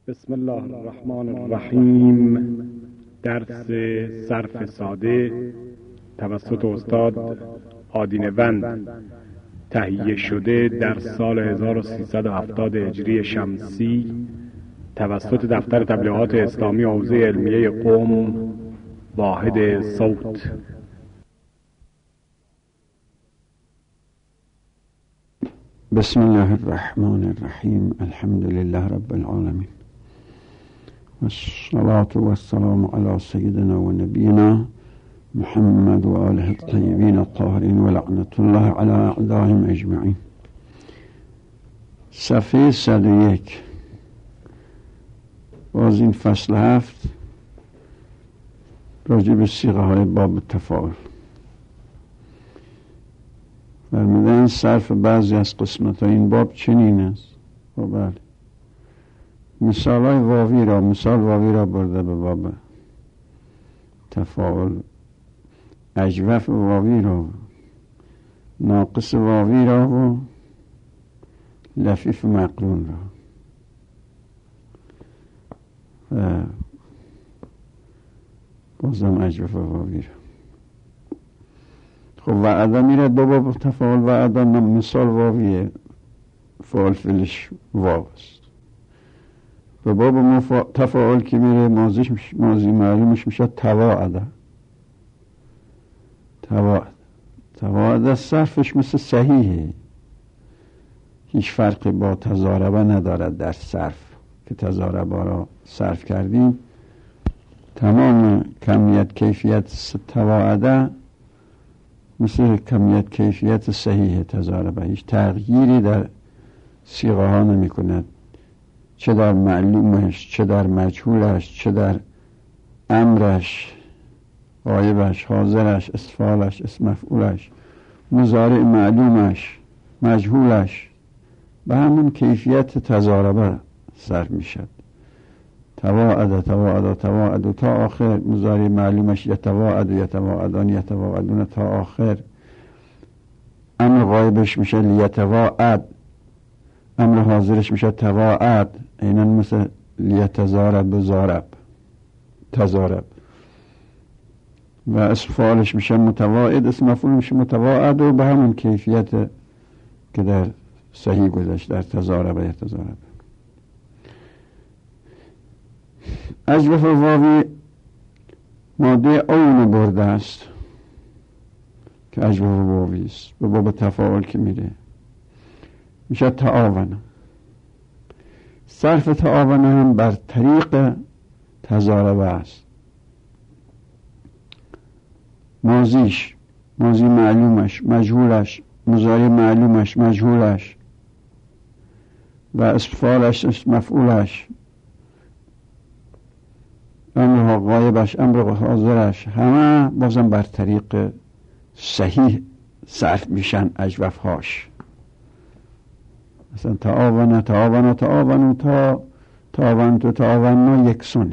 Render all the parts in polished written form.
بسم الله الرحمن الرحیم. درس صرف ساده توسط استاد آدینوند تهیه شده در سال 1370 هجری شمسی توسط دفتر تبلیغات اسلامی حوزه علمیه قم واحد صوت. بسم الله الرحمن الرحیم. الحمد لله رب العالمین والصلاة والسلام على سيدنا ونبينا محمد وآله الطيبين الطاهرين ولعنة الله على أعدائهم أجمعين. صفحه 101. باز این فصل 7 راجع به صیغه های باب تفاعل فرمودن. صرف بعضی از قسمت های این باب چنین است. بله، مثال واوی را برده به باب تفاعل، اجوف واوی را، ناقص واوی را و لفیف مقرون را. و بازم اجوف واوی را. خب وعده میره دو باب تفاعل. وعده مثال واویه، فعال فعلش واو است. به باب تفاعل که میره ماضی معلومش میشه تواعده. تواعده صرفش مثل صحیحه، هیچ فرقی با تضاربه ندارد در صرف که تضاربه را صرف کردیم. تمام کمیت کیفیت تواعده مثل کمیت کیفیت صحیح تضاربه، هیچ تغییری در صیغه ها نمی کند، چه در معلومش، چه در مجهولش، چه در امرش، غایبش، حاضرش، استفعالش، اسم مفعولش، مضارع معلومش، مجهولش، به همون کیفیت تضاربه صرف می شد. تواعد تا آخر. مضارع معلومش یتواعد، یتواعدان، یتواعدون تا آخر. امر غایبش میشه لیتواعد، امر حاضرش میشه تواعد، اینن مثل لیتزارب، تزارب. و اسم فاعلش میشه متواعد، اسم مفعول میشه متواعد، و به همون کیفیت که در صحیح گذشت، در تزارب یتزارب. اجوف واوی ماده اون برده است که اجوف واوی است. به باب تفاعل که میره میشه تعاون. صرف تعاون هم بر طریق تضاربه است. ماضیش، ماضی معلومش، مجهولش، مضارع معلومش، مجهولش، و اسم فاعلش، اسم مفعولش، امر غایبش، امر حاضرش، همه بازم بر طریق صحیح صرف میشن. اجوف هاش مثلا تعاون، تعاون یکسونه.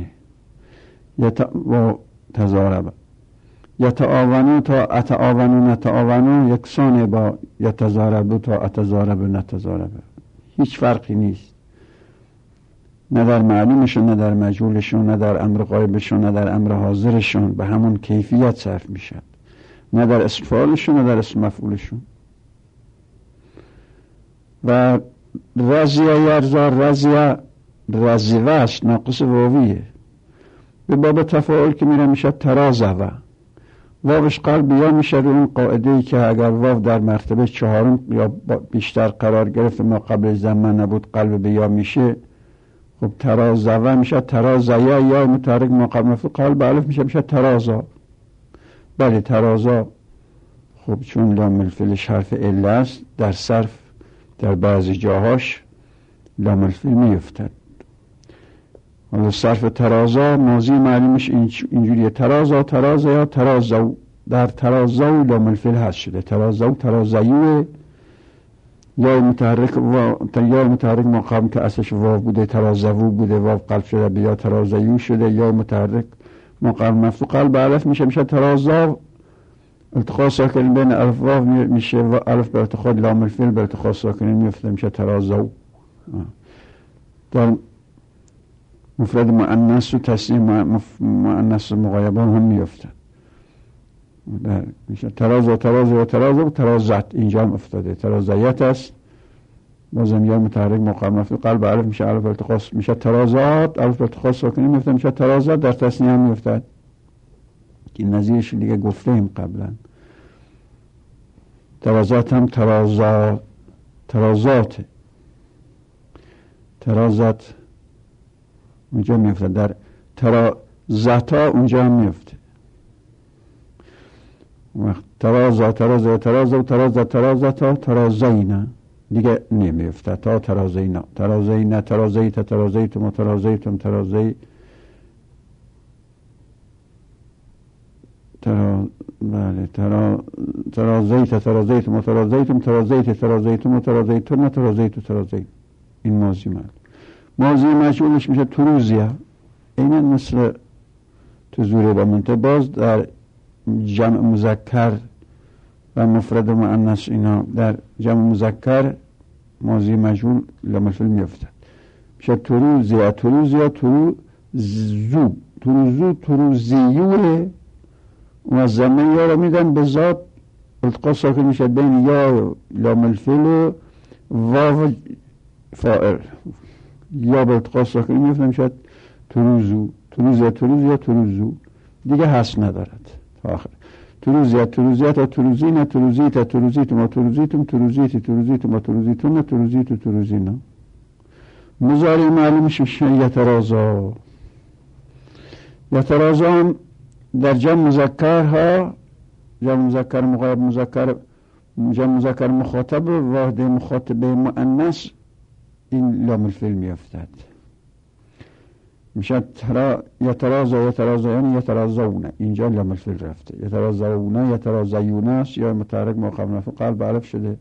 و تضاربه. یتعاونو تا اتعاونو نتعاونو یکسانه با یتضاربو تا اتضاربو نتضاربه. هیچ فرقی نیست، نه در معلومشون، نه در مجهولشون، نه در امر غایبشون، نه در امر حاضرشون، به همون کیفیت صرف میشد. نه در اسم فاعلشون، نه در اسم مفعولشون. و رضیه یرضا، رضیوش ناقص واویه. به باب تفاعل که میره میشه ترازوه. واوش قلب یا میشه رو اون قاعده ای که اگر واو در مرتبه 4 یا بیشتر قرار گرفت ما قبل زمان نبود قلب به یا میشه. خب ترازوه میشه ترازیه، یا متحرک مقابل مفعول قلب الف میشه ترازا. بله ترازا. خب چون لام الفعلش حرف عله است، در صرف در بعضی جاهاش لام الفعل میفتد. حالا صرف ترازا ماضی معلومش اینجوریه، ترازا یا ترازو. در ترازو لام الفعل هست شده، ترازیو. یا متحرک مقام که اصلش واو بوده ترازو بوده، واو قلب شده به یا ترازیو شده. یا متحرک مقام مفتوح قلب الف میشه ترازا. التقاء ساکنین بین الف واو میشه و الف به ارتقاء لام الفعل به ارتقاء ساکنین میفته میشه ترازو. در مفرد مؤنث و تثنیه مؤنث مغایبه هم میافتد. میشه تراز و تراز و تراز و ترازت، اینجا هم افتاده. ترازیت است، بازم یا متحرک مقام مفعول قلب الف میشه الف التقاص میشه ترازات، الف التقاص ساکنی میفته میشه ترازات، در تثنیه هم میافتد که نظیرش دیگه گفتیم قبلا. ترازات هم ترازات ترازت اونجا میفته، در ترازتا اونجا هم میفته. ترازا ترازا ترازا و ترازا ترازتا ترازینا دیگه نمیفته. تا ترازینا ترازینا ترازیت ترازیتم ترازیتم ترازی ترازیت ترازیتم ترازیتم ترازیت ترازیتم ترازیتم ترازیت ترازیت. این ماضی مجهولش میشه تروزیه. اینه مثل تو زوره با منطقه باز در جمع مذکر و مفرد مؤنث اینا در جمع مذکر ماضی مجهول لام الفعل میافتد میشه تروزیه تروزیه تروزو تروزو تروزیوه و زمین یا رو میدن به ذات التقاء ساکن میشه بین یا لام الفعل و واو فاعل، یا به التقاء ساکن میشه تروزو تروزیه تروزیه تروزو دیگه حس ندارد تا آخر. تروزیت تروزیت تروزینا تروزیت تروزیتم تروزیتم تروزیت تروزیتم تروزیتم تروزیت تروزینا. مضارع معلومش میشه یترازا. یترازا هم در جمع مذکرها، جمع مذکر مغایب مذکر جمع مذکر مخاطب و واحد مخاطبه مؤنث این لام الفعل میافتد میشه یترازا یترازا یعنی یترازون، اینجا لام الفعل رفته. یترازون یترازیون است یا متحرک مقام مفعول قلب الف شده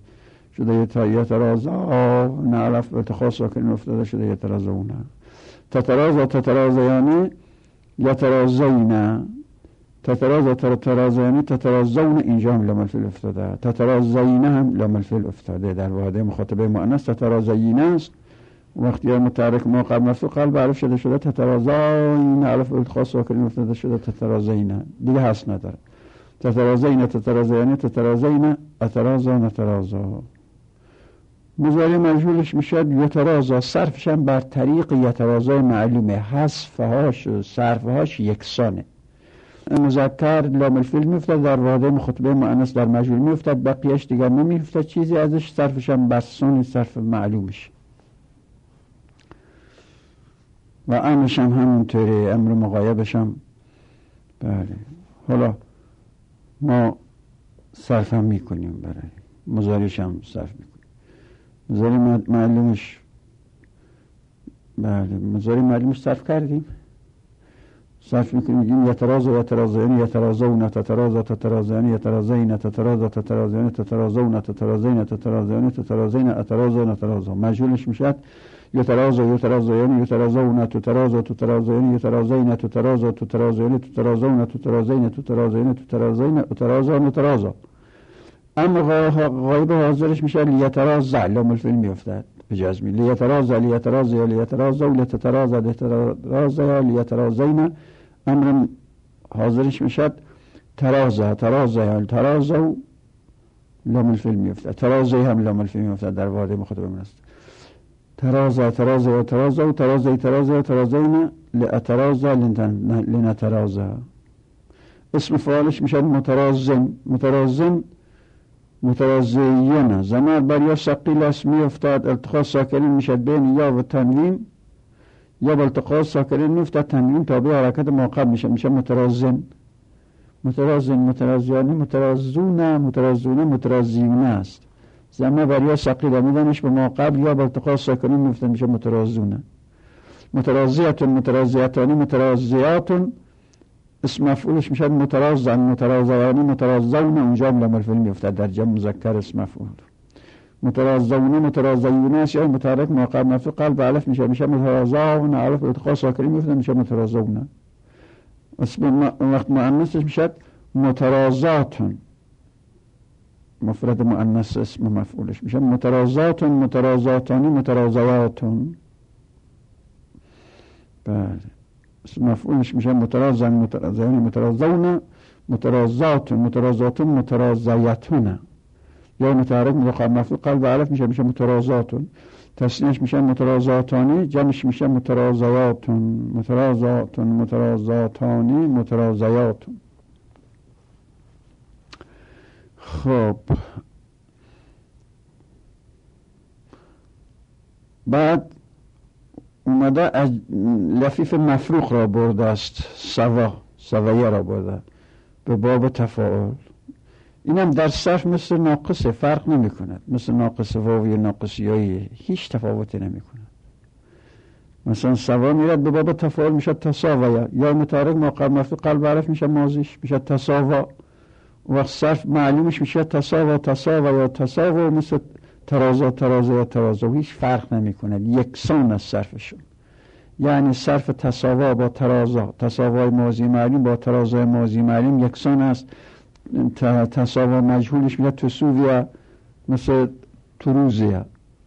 یترازا نه الف التقاء ساکن افتاده شده یترازون. تترازا تترازا یعنی یترازین تترازا تترازا یعنی تترازون، اینجا هم لام الفعل افتاده. تترازین هم لام الفعل افتاده در واحد مخاطبه مؤنث تترازین است. وقتی متحرک مقام مفعول قلب الف شده تترازین الف التقاء ساکن افتاده شده تترازین دیگه حس نداره. تترازین تترازا یعنی تترازین اترازا نترازا. مضارع مجهولش میشه یترازا، صرفش هم بر طریق یترازا معلومه، حذفهاش و صرفهاش یکسانه. مذکر لام الفعل میافتد در واحد مخاطبه مؤنث در مجهول میافتد، بقیهش دیگر نمیافتد چیزی ازش، صرفش هم بر سون صرف معلومش و امرش هم همونطوری، امر مغایبش هم بله. حالا ما صرف هم میکنیم برای مضارعش هم صرف میکنیم. مضارع معلومش بله مضارع معلومش صرف کردیم، صرف میکنیم میگیم یترازا یترازا یعنی یترازون تترازا تترازا یعنی یترازین تترازا تترازا یعنی تترازون تترازین تترازا یعنی تترازین اترازا نترازا. مجهولش میشد یترازا یترازا یعنی یترازون تترازا تترازا یعنی یترازین تترازا تترازا یعنی تترازون تترازین تترازا یعنی تترازین اترازا نترازا. اما غایب حاضرش میشه لیترازا لام الفعل میافتد به جزمی لیترازا لیترازا لیترازا لیترازا لیترازا لیترازین. امر حاضرش میشه ترازا ترازا ترازا لام الفعل میافتد. ترازا هم لام الفعل میافتد در واحد مخاطب است. ترازا ترازا ترازا ترازا ترازا ترازین لاترازا لنترازا. اسم فاعلش میشه مترازن مترازن مترازیون. زمیر بر یا ثقیل است میافتد التقاء ساکنین میشد بین یا و تنوین، یا با التقاء ساکنین میافتد تنوین تابع حرکت ماقب میشه مترازن مترازن مترازیانی مترازون مترازون مترازیون است. زمیر بر یا ثقیل میدنش به ماقب یا با التقاء ساکنین میافتد میشه مترازون. مترازیتون مترازیتانی مترازیاتون اسم مفعولش میشه مترازن مترازیانی مترازون، اونجا لام الفعل میافتد در جمع مذکر اسم مفعول. مترازون مترازیون است یا متحرک مقام مفعول قلب الف میشه مترازون الف التقاء ساکنین میافتد میشه مترازون. اسم وقت مؤنثش میشه مترازاتون، مفرد مؤنث اسم مفعولش میشه مترازاتون مترازاتانی مترازیاتون. بله مفعولش میشه مترازن، مترازین، مترازون، مترازاتون، مترازاتون، مترازیتون. یا متحرک متقابل مفعول قلب و الف میشه مترازاتون. تسنیهش میشه مترازاتانی، جمعش میشه مترازیاتون، مترازاتون، مترازاتانی، مترازیاتون. خب بعد اومده از لفیف مفروق را برده است، سوایه را برده به باب تفاعل. اینم در صرف مثل ناقصه، فرق نمی کند، مثل ناقص واوی و ناقص یایی هیچ تفاوتی نمی کند. مثلا سوا میرد به باب تفاعل میشه تساویه، یا متحرک مقابل مفعول قلب عرف میشه ماضیش میشه تساوا، وقت صرف معلومش میشه تساوا، تساویه، تساوا، مثل ترازا، ترازه، ترازا، هیچ فرق نمی کند، یکسان از صرفشون. یعنی صرف تساوا با ترازا، تساوای ماضی معلوم با ترازای ماضی معلوم یکسان است. تساوا مجهولش میاد تسوویه، مثل تروزیه،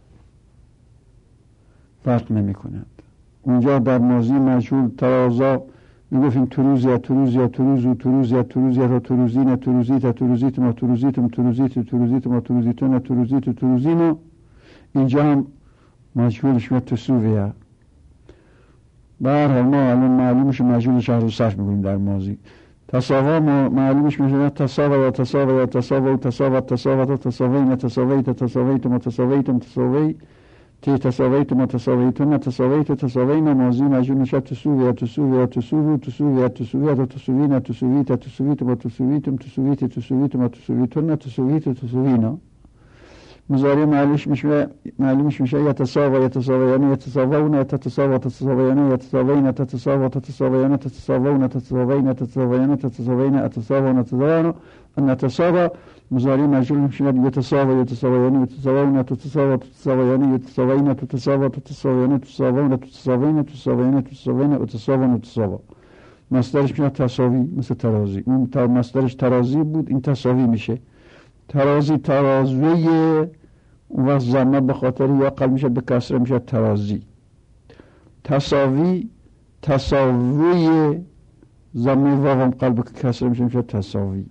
فرق نمی کند. اونجا در ماضی مجهول ترازا میگفتیم تروزیه، تروزیه، تروزو، تروزیه، تروزیه تا تروزینه، تروزیت، تروزیتم، تروزیتم، تروزیت، تروزیتم، تروزیتون، تروزیت، تروزینو. اینجا هم مجهولش میاد تسوویه. به هر حال ما الان معلومش مجهولش رو صرف میکنیم در ماضی. تساوا معلومش میشه تساوا یا تساوا یا تساوا و تساوا، تساوا تا تساوین، تساویت، تساویتم، تساویتم، تساوی تی، تساویتم، تساویتون، تساویت، تساوین. ماضی مجهول میشه تسوویه، تسوویه، تسوو، تسوویه، تسوویه تا تسووین، تسوویت، تسوویتم، تسوویتم، تسوویت، تسوویتم، تسوویتون، تسوویت، تسووینا. مضارع معلومش میشه یتساوا، یتساویان، یتساوون، یتساوا، تساویان، یتساوین، تتساوا، تتساویان، تتساوون، تتساوین، تتساویان، تتساوین، اتساوون، تتساوون، نتساوا. مضارع مجهول میشه یتساوا، یتساویان، یتساوون، تتساوا، تتساویان، یتساوین، تتساوا، تتساویان، تتساوون، تتساوین، تتساوین، تتساوین، اتساوون، تتساوا. مصدرش میشه تساوی، مثل ترازی. اون مصدرش ترازی بود، این تساوی میشه. ترازی، ترازویه، اون وقت ضمه به خاطر یا قلب میشه به کسره میشه ترازی. تساوی، تساوی، ضمه واو قلب که کسره میشه تساوی.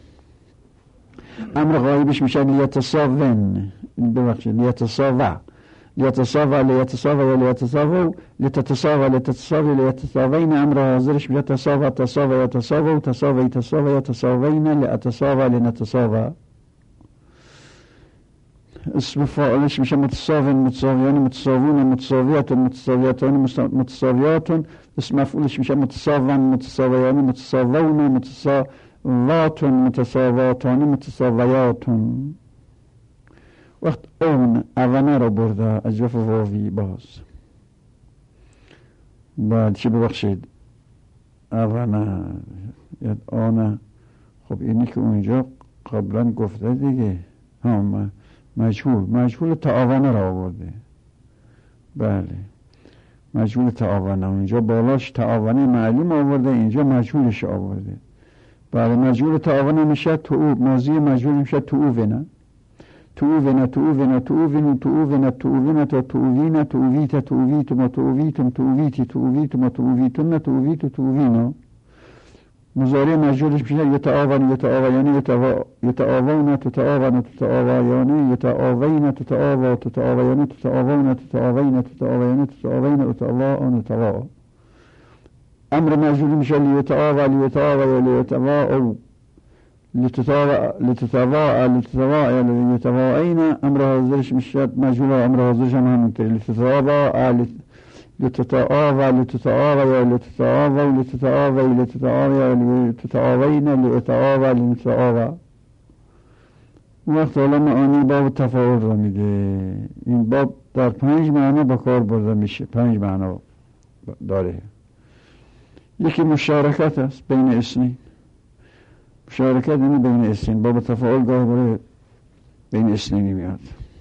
امر غایبش میشه لیتساون، ببخشید لیتساوا، لیتساوا، لیتساوا، لیتساوا، لیتساوا، لیتساوا، لیتساوین. امر حاضرش میشه تساوا، تساوا، تساوا، تساوی، تساوا، تساوین، لیتساوا، لنتساوا. اسم فاعلش میشه متساوین، متساویان، متساوون، متساویت، متساویتان، متساویاتون. اسم مفعولش میشه متساون، متساویان، متساوون، متساواتون، متساواتان، متساویاتون. وقت اون اونه رو برده از جف واوی باز. بعد چی ببخشید اونه یاد آنه. خب اینی که اونجا قبلا گفته دیگه، هم مجهول تعاونه را آورده. بله مجهول تعاونه، اونجا بالاش تعاونه معلوم آورده، اینجا مجهولش آورده. بله مجهول تعاونه میشه تعوب، ماضی مجهول میشه تعوونه، تعوونه، تعوونه، تعوون، تعوونه، تعوونه تا تعوینه، تعویت، تعویتم، تعویتم، تعویتی، تعویتم، تعویتن، تعویت، تعوینه. مضارع مجهولش میشه یتعاون، یتعاویان، یتعاون، تتعاون، تتعاویان، یتعاوین، تتعاوا، تتعاویان، تتعاون، تتعاوین، تتعاویان، تتعاوین، تتعاون، تتعاوا. امر مجهول میشه لیتعاوا، لیتعاوا، لیتعاوا، لتتعاوا، لتتعاوا، لتتعاوا، لیتعاوین. امر حاضرش میشه مجهول، امر حاضرش هم همینطوره لتتعاوا، لتتعاوا، لتتعاوا، لتتعاوا، لتتعاوا، لتتعاوا، لتتعاوین، لتتعاوا، لتتعاوا. وقت حالا معانی باب تفاعل را میده. این باب در 5 معنا به کار برده میشه، 5 معنا داره. یکی مشارکت است بین اسمین، مشارکت یعنی بین اسمین. باب تفاعل گاه برای بین اسمینی میاد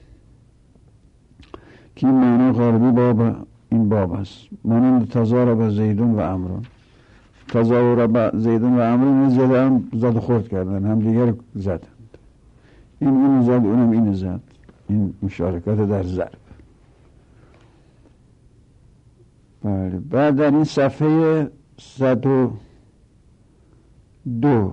که این معنا غالبی باب این باب است. مانند تظاهر زیدون و عمرون، تظاهر زیدون و عمرون زیاده هم زد و خورد کردن، هم دیگر زدند. این زد، اونم این زد. این مشارکت در ضرب. بله. بعد در این صفحه 102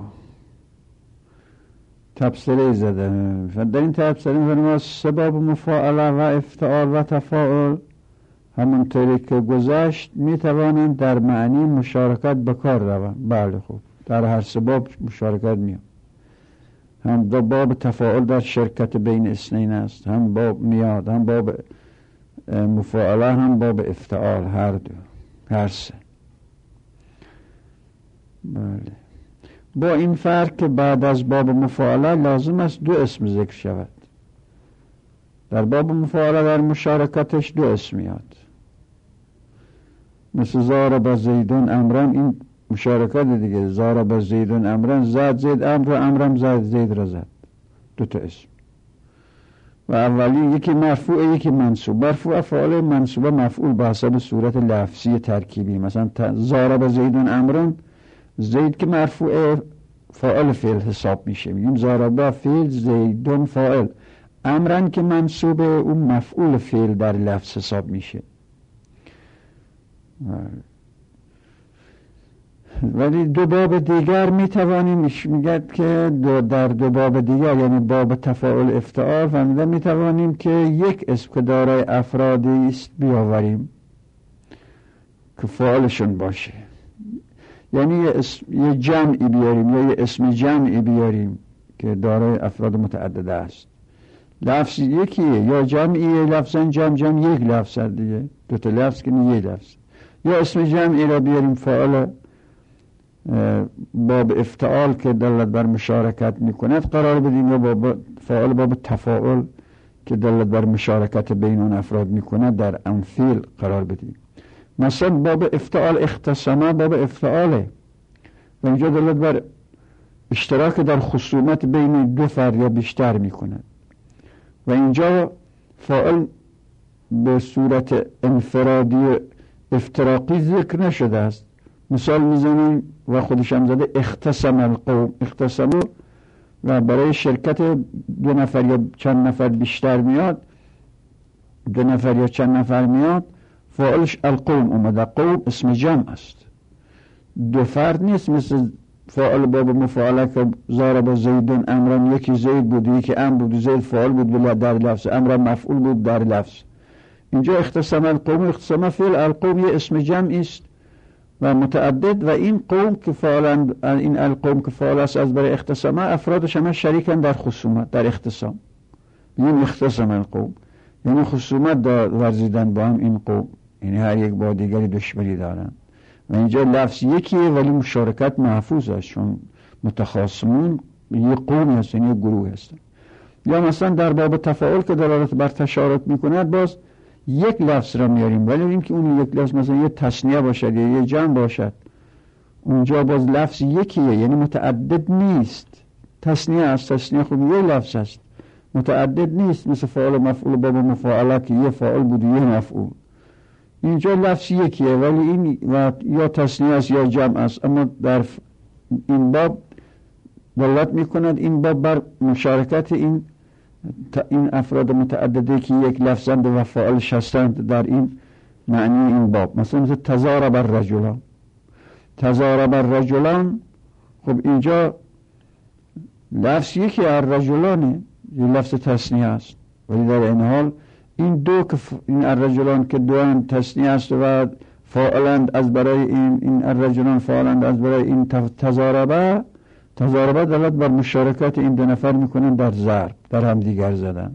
تبصره زدن. در این تبصره می‌فرماید سباب مفاعله و افتعال و تفاعل همونطوری که گذشت میتوانند در معنی مشارکت به کار روند. بله خوب، در هر سباب مشارکت میاد. هم دو باب تفاعل در شرکت بین اثنین است، هم باب میاد، هم باب مفاعله، هم باب افتعال، هر دو، هر سه. بله. با این فرق که بعد از باب مفاعله لازم است دو اسم ذکر شود. در باب مفاعله در مشارکتش دو اسم میاد، مثل ضرب زیدون امران، این مشارکت دیگه. ضرب زیدون امران، زد زید امر و امرم زد زید را زد، دو تا اسم. و اولی یکی مرفوع یکی منصوب. مرفوع افعال منصوبه مفعول به حسب صورت لفظی ترکیبی. مثلا ضرب زیدون امران، زید که مرفوع فاعل فعل حساب میشه، میگیم ضرب فعل زیدون فاعل. امرن که منصوب، اون مفعول فعل در لفظ حساب میشه. ولی دو باب دیگر میتوانیم، میگد که در دو باب دیگر، یعنی باب تفاعل افتعال، فهمیدن میتوانیم که یک اسم که دارای افرادی است بیاوریم که فاعلشون باشه، یعنی یه جمعی بیاریم یا یه اسم جمعی بیاریم که دارای افراد متعدده است. لفظ یکیه یا جمعیه، لفظا جمع یک لفظ دیگه، دو تا لفظ که نه یک لفظ. یا اسم جمعی را بیاریم فاعل باب افتعال که دلت بر مشارکت میکند قرار بدیم، یا باب فاعل باب تفاعل که دلت بر مشارکت بین اون افراد میکند در انفیل قرار بدیم. مثلا باب افتعال اختصامه باب افتعاله و اینجا دلت بر اشتراک در خصومت بین دو فرد یا بیشتر میکند و اینجا فاعل به صورت انفرادی افتراقی ذکر نشده است. مثال میزنیم و خودش هم زده اختصم القوم. اختصم و برای شرکت دو نفر یا چند نفر بیشتر میاد، دو نفر یا چند نفر میاد، فاعلش القوم اومده. قوم اسم جمع است، دو فرد نیست. مثل فاعل باب مفاعله که ضرب زیدون امران، یکی زید بود یکی امر بود، زید فاعل بود در لفظ، امر مفعول بود در لفظ. اینجا اختصم القوم، اختصم فعل، القوم یه اسم جمعی است و متعدد و این قوم که فعلا این القوم که فعل است از برای اختصامه، افرادش همه شریکن در خصومت، در اختصام. این اختصام القوم یعنی خصومت ورزیدن با هم این قوم، یعنی هر یک با دیگری دشمنی دارن و اینجا لفظ یکیه ولی مشارکت محفوظ است، چون متخاصمون یک قومی هست، یعنی یک گروه هستن. یا مثلا در باب تفاعل که دلالت بر تشارک میکند باز یک لفظ را میاریم، ولی اینکه اون یک لفظ مثلا یه تثنیه باشد یا یه جمع باشد، اونجا باز لفظ یکیه، یعنی متعدد نیست. تثنیه است، تثنیه خب یه لفظ است، متعدد نیست. مثل فاعل مفعول باب مفاعله که یه فاعل بود یه مفعول. اینجا لفظ یکیه ولی این و یا تثنیه است یا جمع است، اما در این باب دلالت میکند این باب بر مشارکت این افراد متعدده که یک لفظند و فاعلش هستند در این معنی این باب. مثلا تضارب الرجلان، تضارب الرجلان، خب اینجا لفظ یکی الرجلانه، یه لفظ تثنیه است ولی در این حال این دو که این الرجلان که دو تثنیه است و فاعلند از برای این الرجلان فاعلند از برای این تضاربه دلالت بر مشارکت این دو نفر میکنن در ضرب، در هم دیگر زدن.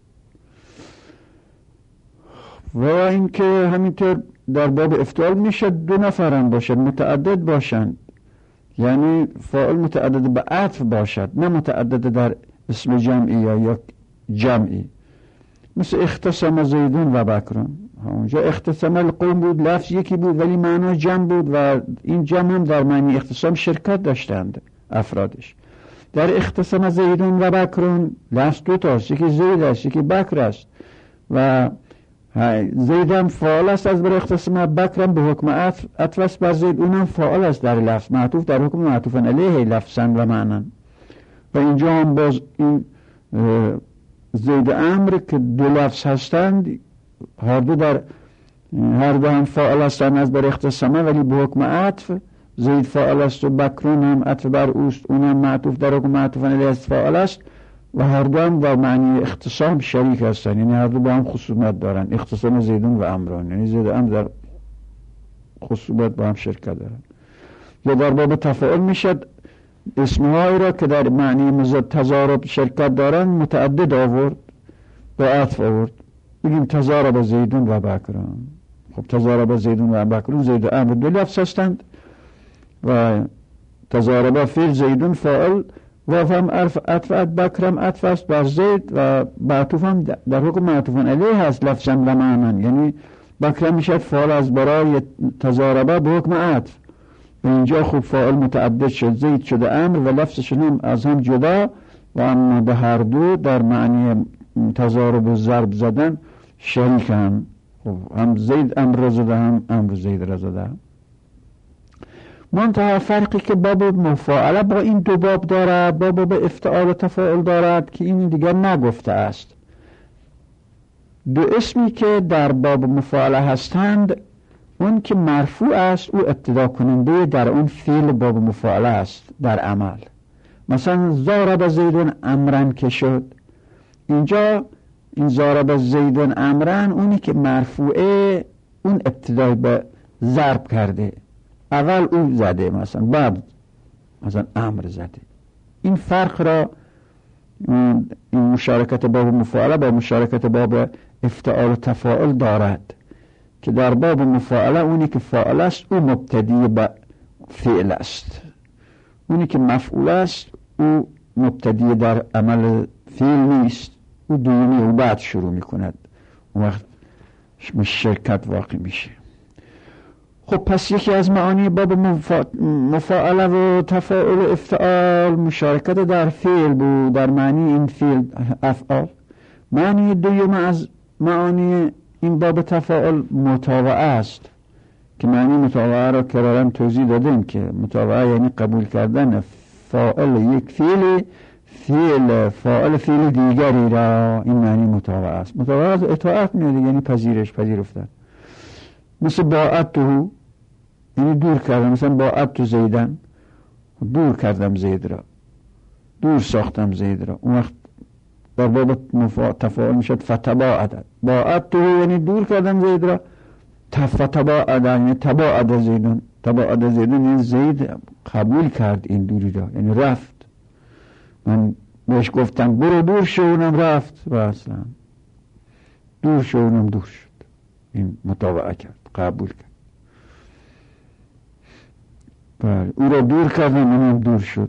و اینکه همینطور در باب افتعال میشه دو نفرن باشد، متعدد باشند، یعنی فاعل متعدد به عطف باشد، نه متعدد در اسم جمعی یا جمعی. مثل اختصم زیدون و بکرون، اونجا اختصم القوم بود، لفظ یکی بود ولی معنا جمع بود و این جمع هم در معنی اختصام شرکت داشتند افرادش. در اختصام زیدون و بکرون لفظ دو تاست، یکی زید است یکی بکر است و زیدم فاعل است از برای اختصام، بکرم به حکم عطف است بر زید، اونم فاعل است در لفظ، معطوف در حکم معطوف علیه لفظا و معنا. و اینجا هم باز این زید امر که دو لفظ هستند، هر دو در هر دو هم فاعل هستند از بر اختصامه، ولی به حکم عطف. زید فاعل است و بکرون هم عطف بر اوست، اونم معطوف در حکم معطوف علیه است فاعل است و هر دو هم با معنی اختصام شریک هستند، یعنی هر دو با هم خصومت دارند. اختصام زیدون و عمران، یعنی زید و عمر در خصومت با هم شرکت دارند. یا در باب تفاعل میشد اسمهایی را که در معنی تضارب شرکت دارند متعدد آورد، با عطف آورد. بگیم تضارب زیدون و بکرون. خب تضارب زیدون و بکرون، زید و عمر دو لفظ هستند و تضارب فعل زیدون فاعل و هم عطف بکرم عطف است بر زید و معطوف هم در حکم معطوف علیه هست لفظا و معنی. یعنی بکرم میشد فاعل از برای تضاربه به حکم عطف. و اینجا خوب فاعل متعدد شد، زید شده امر و لفظشون هم از هم جدا و اما به هر دو در معنی تضارب و ضرب زدن شریک هم زید امر را زده هم امر زید را زده. منتها فرقی که باب مفاعله با این دو باب دارد، با باب افتعال و تفاعل دارد که این دیگر نگفته است. دو اسمی که در باب مفاعله هستند، اون که مرفوع است او ابتدا کننده در اون فعل باب مفاعله است در عمل. مثلا ضرب زیدون امرن که شد، اینجا این ضرب زیدون امرن اونی که مرفوعه اون ابتدا به ضرب کرده، اول او زده مثلا بعد مثلا امر زده. این فرق را این مشارکت باب مفاعله با مشارکت باب افتعال و تفاعل دارد که در باب مفاعله اونی که فاعل است او مبتدی به فعل است، اونی که مفعول است او مبتدی در عمل فعل نیست، او دومی او بعد شروع میکند، اون وقت شرکت واقع میشه. خب پس یکی از معانی باب مفاعله و تفاعل و افتعال مشارکت در فعل بود، در معنی این فعل افعال. معنی دوم از معانی این باب تفاعل متابعه است که معنی متابعه را کرارا توضیح دادیم که متابعه یعنی قبول کردن فاعل یک فعل فاعل فعل دیگری را، این معنی متابعه است. متابعه از اطاعت میاد، یعنی پذیرفتن. مثل باعته یعنی دور کردم، مثلا باعت زیدن دور کردم زید را، دور ساختم زید را. اون وقت در باب تفاعل میشد فتباعد. باعت یعنی دور کردم زید را، فتباعد یعنی تباعد زیدن. تباعد زیدن یعنی زید قبول کرد این دوری را، یعنی رفت. من بهش گفتم برو دور شو، اونم رفت و اصلا دور شو، اونم دور شد. این متابعه کرد، قبول کرد. بله، او را دور کردم، اونم دور شد.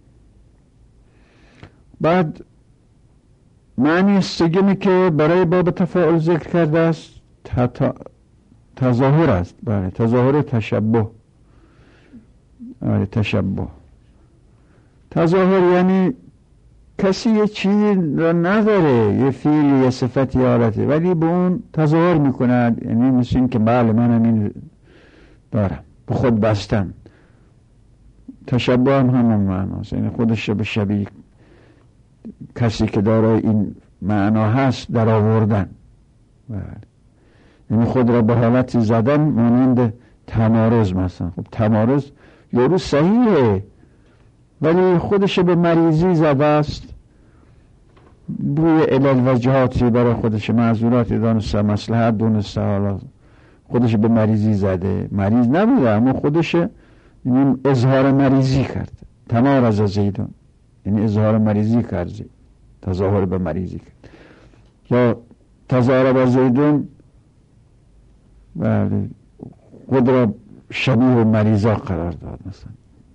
بعد معنی سومی که برای باب تفاعل ذکر کرده است تظاهر است. بله، تظاهر تشبه. بله، تشبه. تظاهر یعنی کسی یه چیزی را نداره، یه فعل یه صفت یه حالته، ولی به اون تظاهر میکند، یعنی مثل این که بله منم این دارم، به خود بستم. تشبه هم همون معناست، یعنی خودش به شبیه کسی که دارای این معنا هست در آوردن. یعنی خود را به حالتی زدن مانند تمارض مثلا. خب تمارض یارو صحیحه ولی خودش به مریضی زده است، روی علل و جهاتی برای خودش معذوراتی دانسته، مصلحت دونسته، حالا خودش به مریضی زده. مریض نبوده اما خودش یعنی اظهار مریضی کرد. تمارض زیدون یعنی اظهار مریضی کرد، تظاهر به مریضی کرد. یا تظاهر زیدون خود را شبیه به مریضا قرار داد مثلا.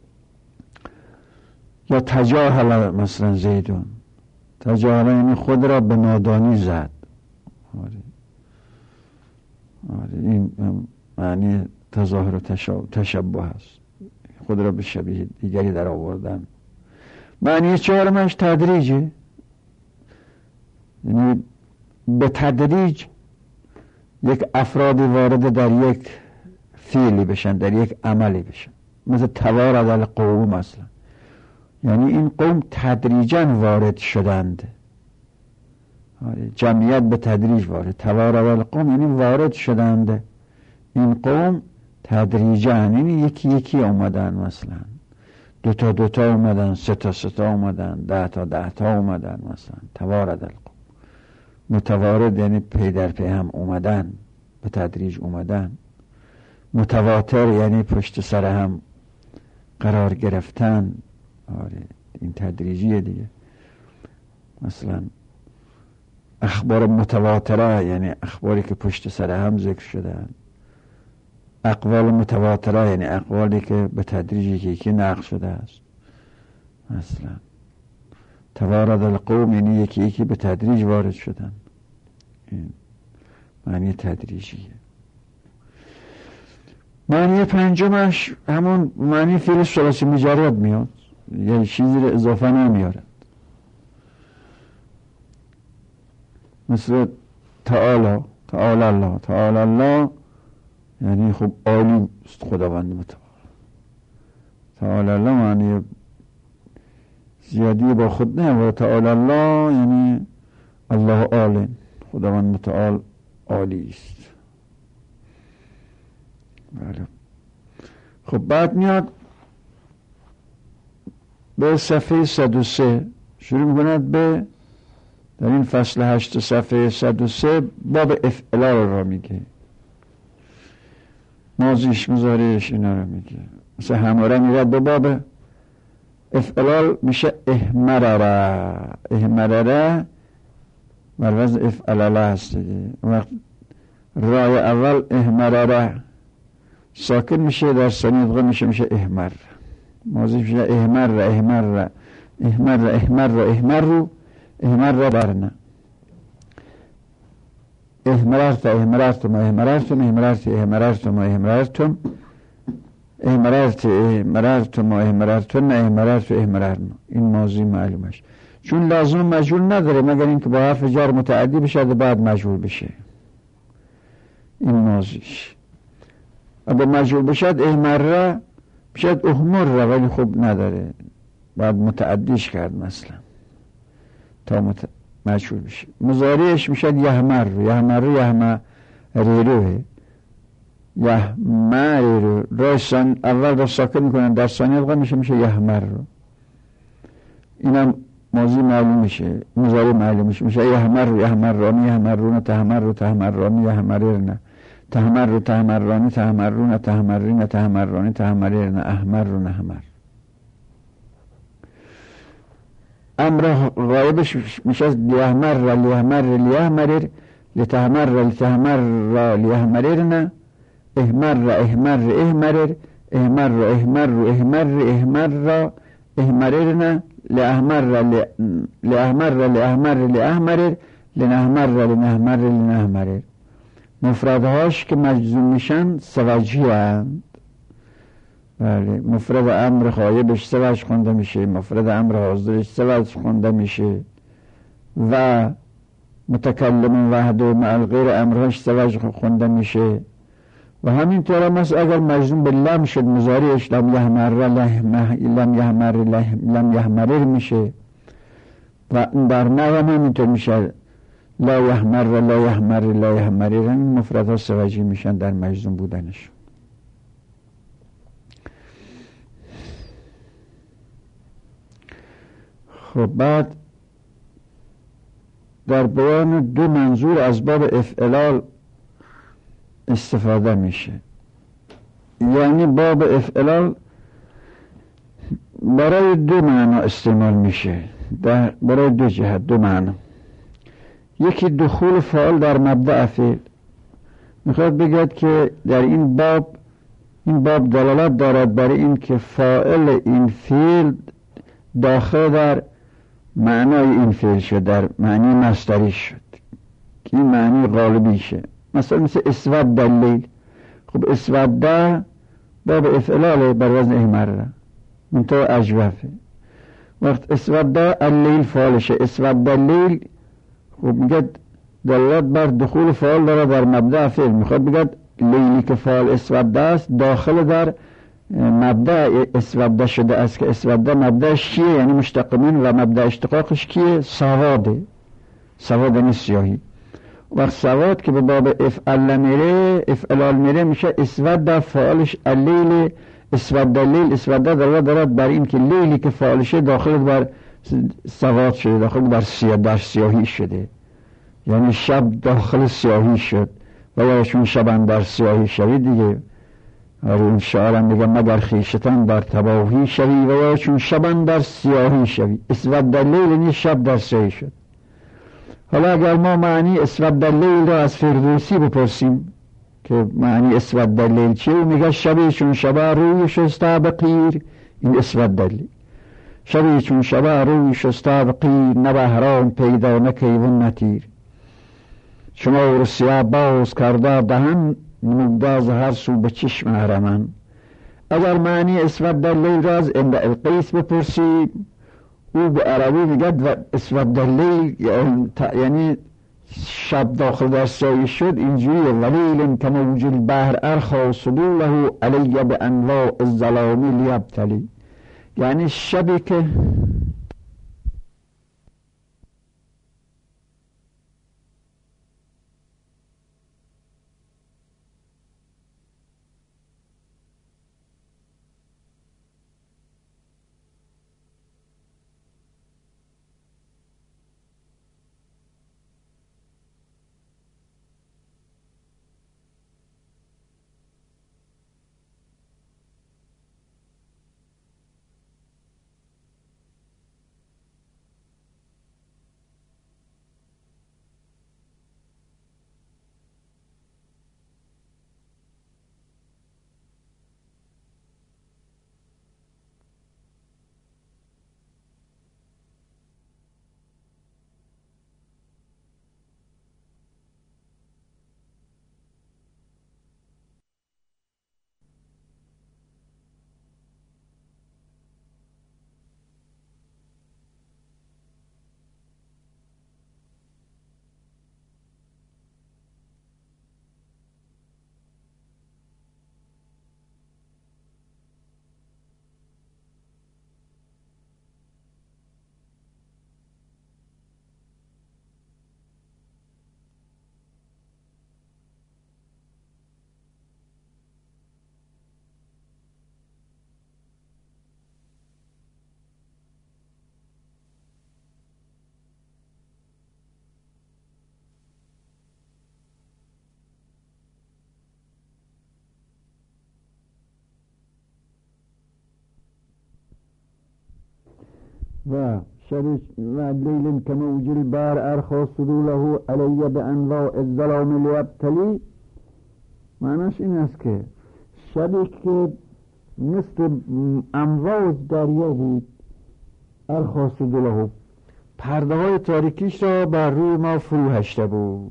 یا تجاهل مثلا زیدون، تجاهل یعنی خود را به نادانی زد. این معنی تظاهر و تشبه هست، خود را به شبیه دیگری در آوردن. معنی چهارمش تدریجه، یعنی به تدریج یک افرادی وارد در یک فعلی بشن، در یک عملی بشن. مثل توارد القوم مثلا، یعنی این قوم تدریجاً وارد شدند. جمعیت به تدریج وارد. توارد القوم یعنی وارد شدند. این قوم تدریجاً، یعنی یکی یکی اومدن، مثلا 2 تا 2 تا اومدن، 3 تا 3 تا اومدن، 10 تا 10 تا اومدن، مثلا توارد القوم. متوارد یعنی پی در پی هم اومدن، به تدریج اومدن. متواتر یعنی پشت سر هم قرار گرفتن. آره این تدریجیه دیگه. مثلا اخبار متواتره یعنی اخباری که پشت سر هم ذکر شدن. اقوال متواتره یعنی اقوالی که به تدریج یکی نقل شده است. مثلا توارد القوم یعنی یکی یکی به تدریج وارد شدن. این معنی تدریجیه. معنی پنجمش همون معنی فعل ثلاثی مجرد میاد، یعنی چیزی رو اضافه نمیارد. مثل تعالی الله، تعالی الله یعنی خب عالی است خداوند متعال. تعالی الله معنی زیادی با خود نه، و تعالی الله یعنی الله عال، خداوند متعال عالی است. بله. خب بعد میاد به صفحه 103 شروع میکند به در این فصل 8 صفحه 103 باب افعال را میگه، ماضیش مضارعش اینا رو میگه. مثلا هماره میرد به باب افعال میشه احمرره بر وزن افعلاله هست دیگه. وقت رای اول احمرره ساکن میشه، در ثانی ادغام میشه احمر. ماضی میشه احمر برنا احمررتم این ماضی معلومش، چون لازم مجهول نداره مگر اینکه با حرف جر متعدی بشه بعد مجهول بشه. این ماضیش اگه مجهول بشد احمره بشد احمره، ولی خب نداره بعد متعدیش کرد مثلا تا مجهول بشه. مضارعش میشد یحمریروه رایسان اول را ساکن میکنن، در ثانی القا میشه یحمر رو. اینم ماضی معلوم میشه، مضارع معلوم میشه یحمرانی یحمرون تحمرانی یحمررن تحمرانی تحمرون تحمرین تحمرانی تحمررن احمرون احمر. امر غایبش میشه لیحمرر لیحمررن احمررن لنحمرر. مفردهاش که مجزوم میشن سوجی هستند. بله، مفرد امر غایبش سوج خونده میشه، مفرد امر حاضرش سوج خونده میشه و متکلم وحده مع الغیر امرهاش سوج خونده میشه. و همینطور هم اگر مجزوم به لم شد مضارعش لم یحمرر میشه و در نحو هم همینطور میشه لا یحمرر. این مفردها سوجی میشن در مجزوم بودنش. خب بعد در بیان 2 منظور از باب افعال استفاده میشه. یعنی باب افعال برای 2 معنا استعمال میشه، برای 2 جهت، 2 معنا. یکی دخول فاعل در مبدأ فعل. میخواد بگید که در این باب دلالت دارد برای این که فاعل این فعل داخل در معنای این فعل شد، در معنی مصدری شد که این معنی غالبی شه. مثل اسود اللیل. خب اسود باب افعاله بر وزن احمره منطقه اجوفه. وقت اسود اللیل فعالشه اسود اللیل، خب میگه دلالت بر دخول فعال داره در مبدأ فعل. میخواد بگه لیلی که فعال اسود است داخل در مبدأ اسود شده است که اسود مبدأش کیه؟ یعنی مشتق من و مبدأ اشتقاقش کیه؟ سواد نیست سیاهی. وقت سواد که به باب افعل میره، افعلال میره، میشه اسود فعالش اللیل، اسود لیل، اسود دارد بر این که لیلی که فعالشه داخل بر سواد شده، داخل بر در سیاهی شده، یعنی شب داخل سیاهی شد و یا چون شب در سیاهی شوی دیگه. اون شعرم میگه مگر خیشتن در تباهی شوی و یا چون شب در سیاهی شوی. اسود لیل یعنی شب در سیاهی شد. حالا اگر ما معنی اسود لیل را از فردوسی بپرسیم که معنی اسود لیل چیه، میگه شبی چون شب روی شسته به قیر، این اسود لیل. شبی چون شب روی شسته به قیر، نه بهرام پیدا نه کیوان نه تیر. شما رو سیاه باز کرده دهن، نموده از هر سو به چشم هرمن. اگر معنی اسود لیل را از امرئ القیس بپرسیم، او به عربی میگه اسود لیل یعنی شب داخل در سایه شد، اینجوری ولیل کموج البحر ارخا صدوله علی به انواع الظلام لیبتلی، یعنی شبی که و شبش و لیل کموج البحر ارخا صدوله علی به انواع الظلام لیبتلی، معناش این است که شبی که مثل امواج دریا بود، ارخا صدوله پرده های تاریکیش را بر روی ما فرو هشته بود،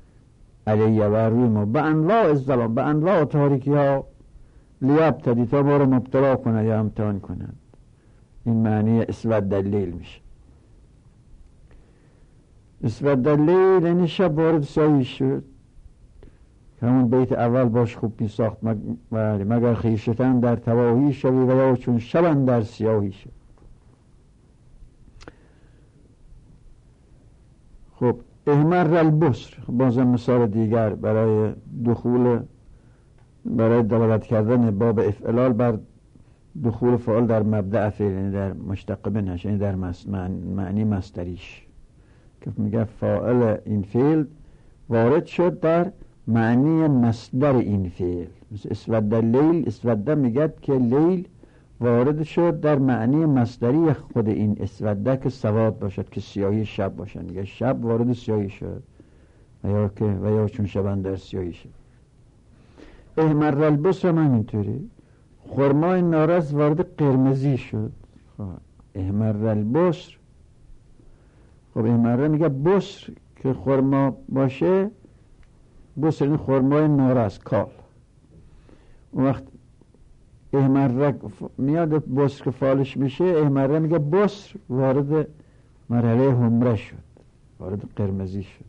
علی بر روی ما به انواع الظلام، به انواع تاریکی ها، لیبتلی تا ما رو مبتلا کنه یا امتحان کنه. این معنی اسود لیل میشه. اسود لیل یعنی شب وارد سیاهی شد، همون بیت اول باش خوب می ساخت، مگر خیشتن در تباهی شوی و یا چون شب در سیاهی شد. خب احمر البصر بازم مثال دیگر برای برای دلالت کردن باب افعلال بر دخول فعال در مبدأ فعل، یعنی در مشتق منش، یعنی در معنی مصدریش، که میگه فاعل این فعل وارد شد در معنی مصدر این فعل. مثل اسود لیل، اسود میگه که لیل وارد شد در معنی مصدری خود این اسوده که سواد باشد، که سیاهی شب باشد. میگه شب وارد سیاهی شد و یا چون شبان در سیاهی شد. احمر البصر هم همینطوری، خرمای نارس وارد قرمزی شد. احمر البصر، خب احمر میگه بصر که خرما باشه، بصر این خرمای نارس کال. اون وقت احمر میاد بصر که فالش میشه، احمر میگه بصر وارد مرحله حمره شد، وارد قرمزی شد.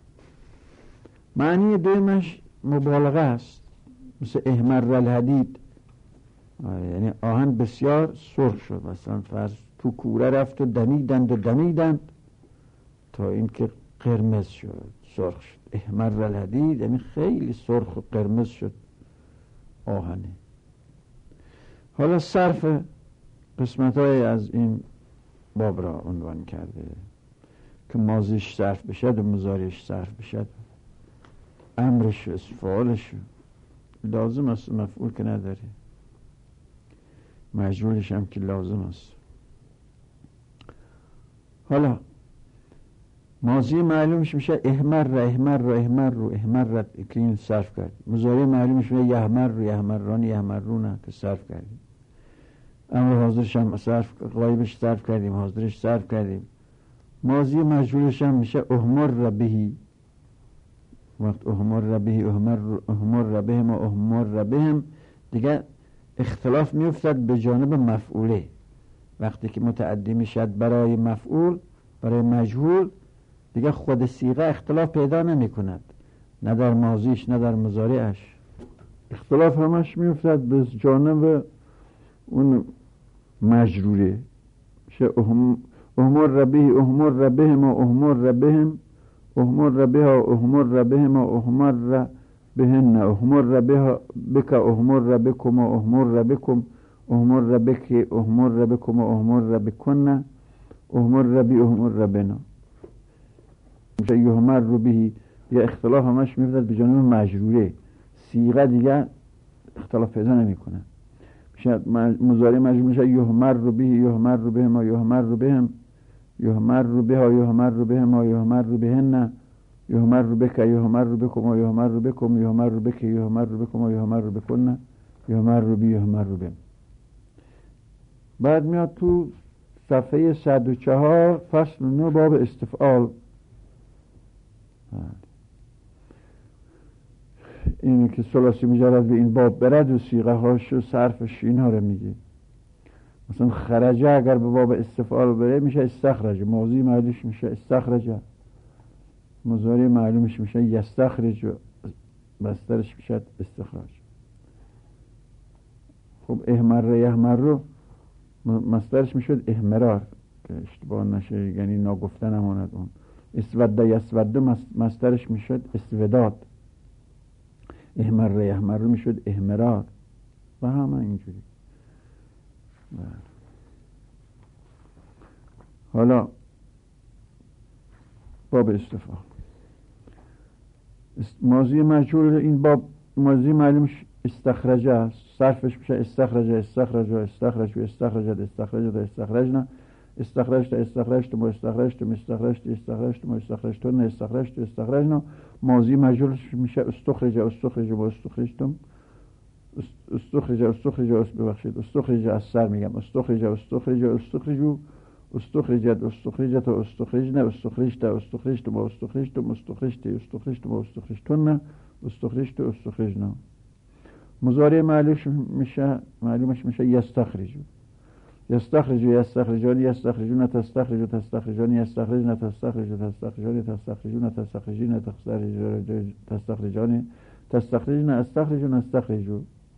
معنی دویمش مبالغه است، مثل احمر الحدید، یعنی آهن بسیار سرخ شد. مثلا فرض تو کوره رفت و دمیدند تا اینکه قرمز شد، سرخ شد. احمر الحدید یعنی خیلی سرخ و قرمز شد آهنه. حالا صرف قسمت‌های از این باب را عنوان کرده که ماضیش صرف بشد و مضارعش صرف بشد، امرش و فعالش لازم است، مفعول که نداره، مجهولش هم که لازم است. حالا ماضی معلومش میشه احمر که این صرف کرد. مضارع معلومش میشه یحمرون که صرف کردیم. امر حاضرش هم صرف، غایبش صرف کردیم، حاضرش صرف کردیم. ماضی مجهولش هم میشه احمر بهی. وقت احمر بهم و احمر بهم دیگه اختلاف میافتد به جانب مفعوله. وقتی که متعدی میشد برای مفعول، برای مجهول، دیگه خود صیغه اختلاف پیدا نمی کند، نه در ماضیش نه در مضارعش. اختلاف همش میافتد به جانب اون مجروره. میشه احمر به، احمر بهم و احمر بهم، احمر بها، احمر بهم و احمر بهن، احمر بک، احمر بکم و احمر بکم، احمر بک، احمر بکم و احمر بکن، احمر بی، احمر بنا. میشه یحمر رو بهی. یا اختلاف همش میفته به جانب مجروره، صیغه دیگه اختلاف پیدا نمیکنه. میشه مضارع مجرور میشه یحمر رو بهی، یحمر رو بهم و یحمر رو بهم، یحمر رو بها، یحمر رو بهم و یحمر رو بهن، یحمر رو بک، یحمر رو بکم و یحمر رو بکم، یحمر رو بک، یحمر رو بکم و یحمر رو بکن، یحمر رو بی، یحمر رو بهم. بعد میاد تو صفحه 104 فصل 9 باب استفعال. اینه که ثلاثی مجرد به این باب برد و صیغه هاش و صرفش اینها رو میگه. مثلا خرجه اگر به باب استفعال بره میشه استخرج، ماضی معلومش میشه استخرجه، مضارع معلومش میشه یستخرج، مصدرش میشه استخراج. خب احمر یحمر رو مصدرش میشد احمرار که اشتباه نشه، یعنی ناگفتن هماند. اون اسود یسود مصدرش میشد اسوداد، احمر یحمر رو میشد احمرار و همه اینجوری. حالا باب استفعال. ماضی مجهول این باب ماضی معلومش استخرجه است، صرفش میشه استخرجه، استخرجه، استخرج و استخرجت، استخرجت، استخرجنا، استخرجت، استخرجتم، استخرجتم، استخرجت، استخرجتم، استخرجتن، استخرجت، استخرجنا. ماضی مجهولش میشه استخرج، استخرج و استخرجتم، استخرج، استخرج، ببخشید، استخرج از سر میگم، استخرج، استخرج، استخرجو، استخرجت، استخرجت، استخرجنا، استخرجت، استخرجتم، استخرجتم، استخرجت، استخرجتم، استخرجتن، استخرجت، استخرجنا. مضارع معلومش میشه یستخرجو، یستخرجو، یستخرجان، یستخرجون، تستخرجو، تستخرجان، یستخرجن، تستخرجو، تستخرجان، تستخرجون، تستخرجین، تستخرجان، تستخرجن، استخرجون، استخرجو.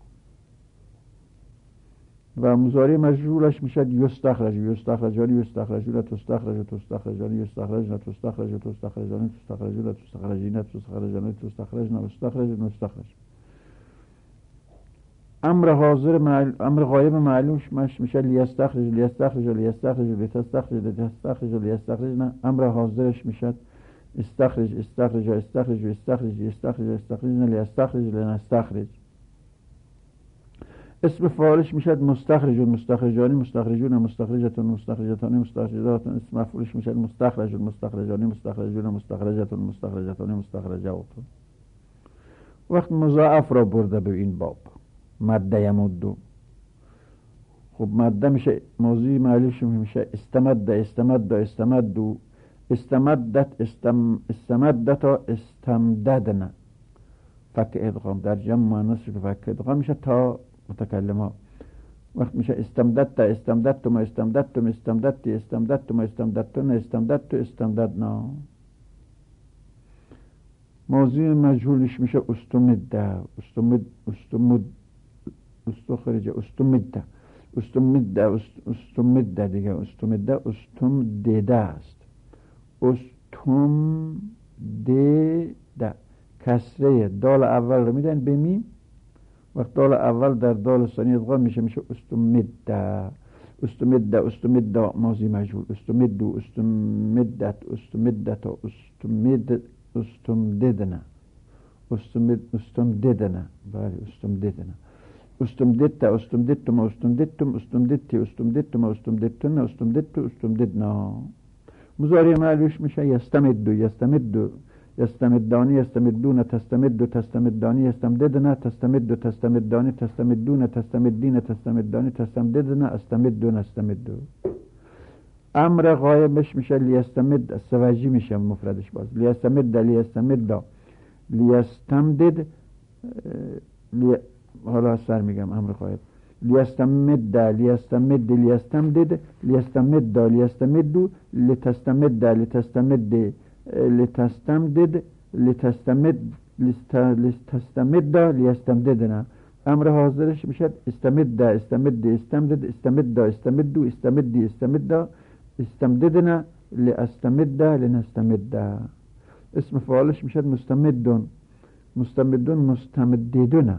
و مضارع مجهولش میشه یستخرج، یستخرجان، یستخرجون، تستخرج، تستخرجان، یستخرجن، تستخرج، تستخرجان، تستخرجون، تستخرجین، تستخرجان، تستخرجن، استخرج، نستخرج. امر حاضر امر غایب معلومش میشه لیستخرج، لیستخرج، لیستخرج، لتستخرج، لتستخرج، لیستخرجن. امر حاضرش میشه استخرج، استخرج، استخرج، استخرج، استخرج، استخرجن، لیستخرج، لنستخرج. اسم فاعلش میشه مستخرج، مستخرجانی، مستخرجون، مستخرجتون، مستخرجتانی، مستخرجاتون. اسم مفعولش میشه مستخرج، مستخرجانی، مستخرجون، مستخرجتون، مستخرجتانی، مستخرجاتون. وقت مضاعف را برده به این باب مده یمدو. خب مده میشه ماضی معلومش میشه استمد، استمد، استمدو، استمدت، استمدت، استمددن. فک ادغام در جمع مؤنث فک ادغام میشه تا متکلمه. وقت میشه استمددت، استمددتم، استمددتم، استمددتی، استمددتم، استمددتن، استمددت، استمددنا. ماضی مجهولش میشه استمده، استمد، استخرج، استمده، استمده، استمده دیگه، استمده، استمدده است، استمدده د کسره دال اول رو میدن به میم. وقت دال اول در دال ثانی ادغام میشه استمد. استمد ماضی مجهول. استمد استمدت استمدت استمددنا استمددنا بله استمددنا استمددت استمددتم استمددتم استمددت استمددتم استمددتن استمددت استمددنا. مضارع معلوش میشه یستمد یستمد یستمدانی یستمدون تستمد تستمدانی یستمددنا تستمد تستمدانی تستمدون تستمدین تستمدانی تستمددنا استمدون استمد. امر غایبش میشه لیستمد السواجی میشه مفردش باز لیستمد لیستمد لیستمدد حالا سر میگم امر غایب لیستمد لیستمد لیستمدد لیستمد لیستمد لتستمد لتستمد لتستمدد لتستمد لتستمد لیستمددنا. امر حاضرش میشه استمد استمد استمدد استمد استمد استمد استمد استمددنا لاستمد لنستمد. اسم فاعلش میشه مستمدون مستمدون مستمددون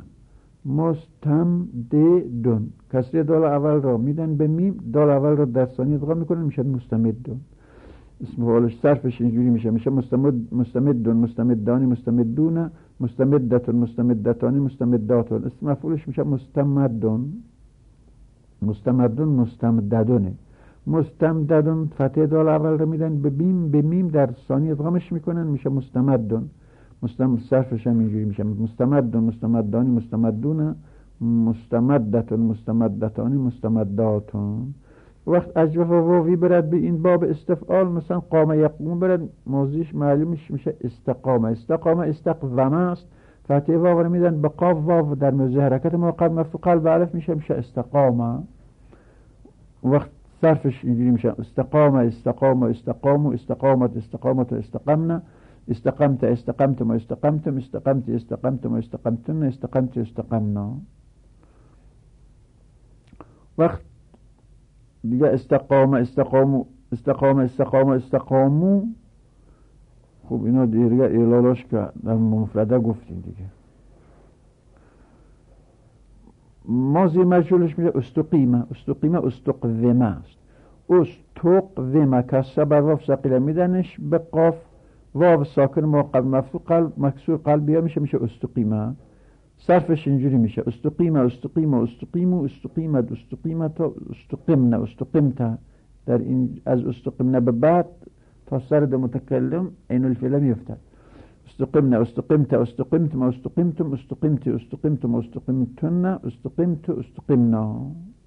مستمددون. کسری دال اول را میدن به میم، دال اول را در ثانی ادغام میکنن میشه مستمدون. اسم فاعلش صرفش اینجوری میشه مستمدون مستمدانی مستمدون مستمدتون مستمدتانی مستمداتون. اسم مفعولش میشه مستمدون مستمدون مستمددونه. مستمددون فتح دال اول رو میدن به میم در ثانی ادغامش میکنن میشه مستمدون. صرفش هم اینجوری میشه مستمدون مستمدانی مستمدون مستمدتون مستمدتانی مستمداتون. وقت اجوف و واوی برد به این باب استفعال مثلا قام یقوم برد ماضیش معلومش میشه استقامه. استقامه استقوامه است. فتح واو رو میدن به قاف واو در موضع حرکت موقع مرفوع قلب الف میشه استقامه. وقت صرفش اینجوری میشه استقامه استقامه استقامو استقامت استقامت استقامنا استقمت استقمتم استقمتم استقمت استقمتم استقمتن استقمت استقمنا. وقت دیگه استقامه استقامو استقامه استقامه استقامو. خب اینا دیگه اعلالاش که در مفرده گفتیم دیگه. ماضی مجهولش میشه استقیمه استقیمه استقومه است. استقومه کسره بر واو ثقیله میدنش به قاف واو ساکن موقع مفتوح قلب مکسور قلبی ها میشه استقیمه. صرفش اینجوری میشه استقیمه استقیمه استقیمو استقیمت استقیمت استقیمنا استقیمتا. در این از استقیمنا به بعد تا سرد متکلم عین الفعل میفتد. استقیمنا استقیمت استقیمتم استقیمتم استقیمت استقیمتم استقیمتن استقیمت استقیمنا.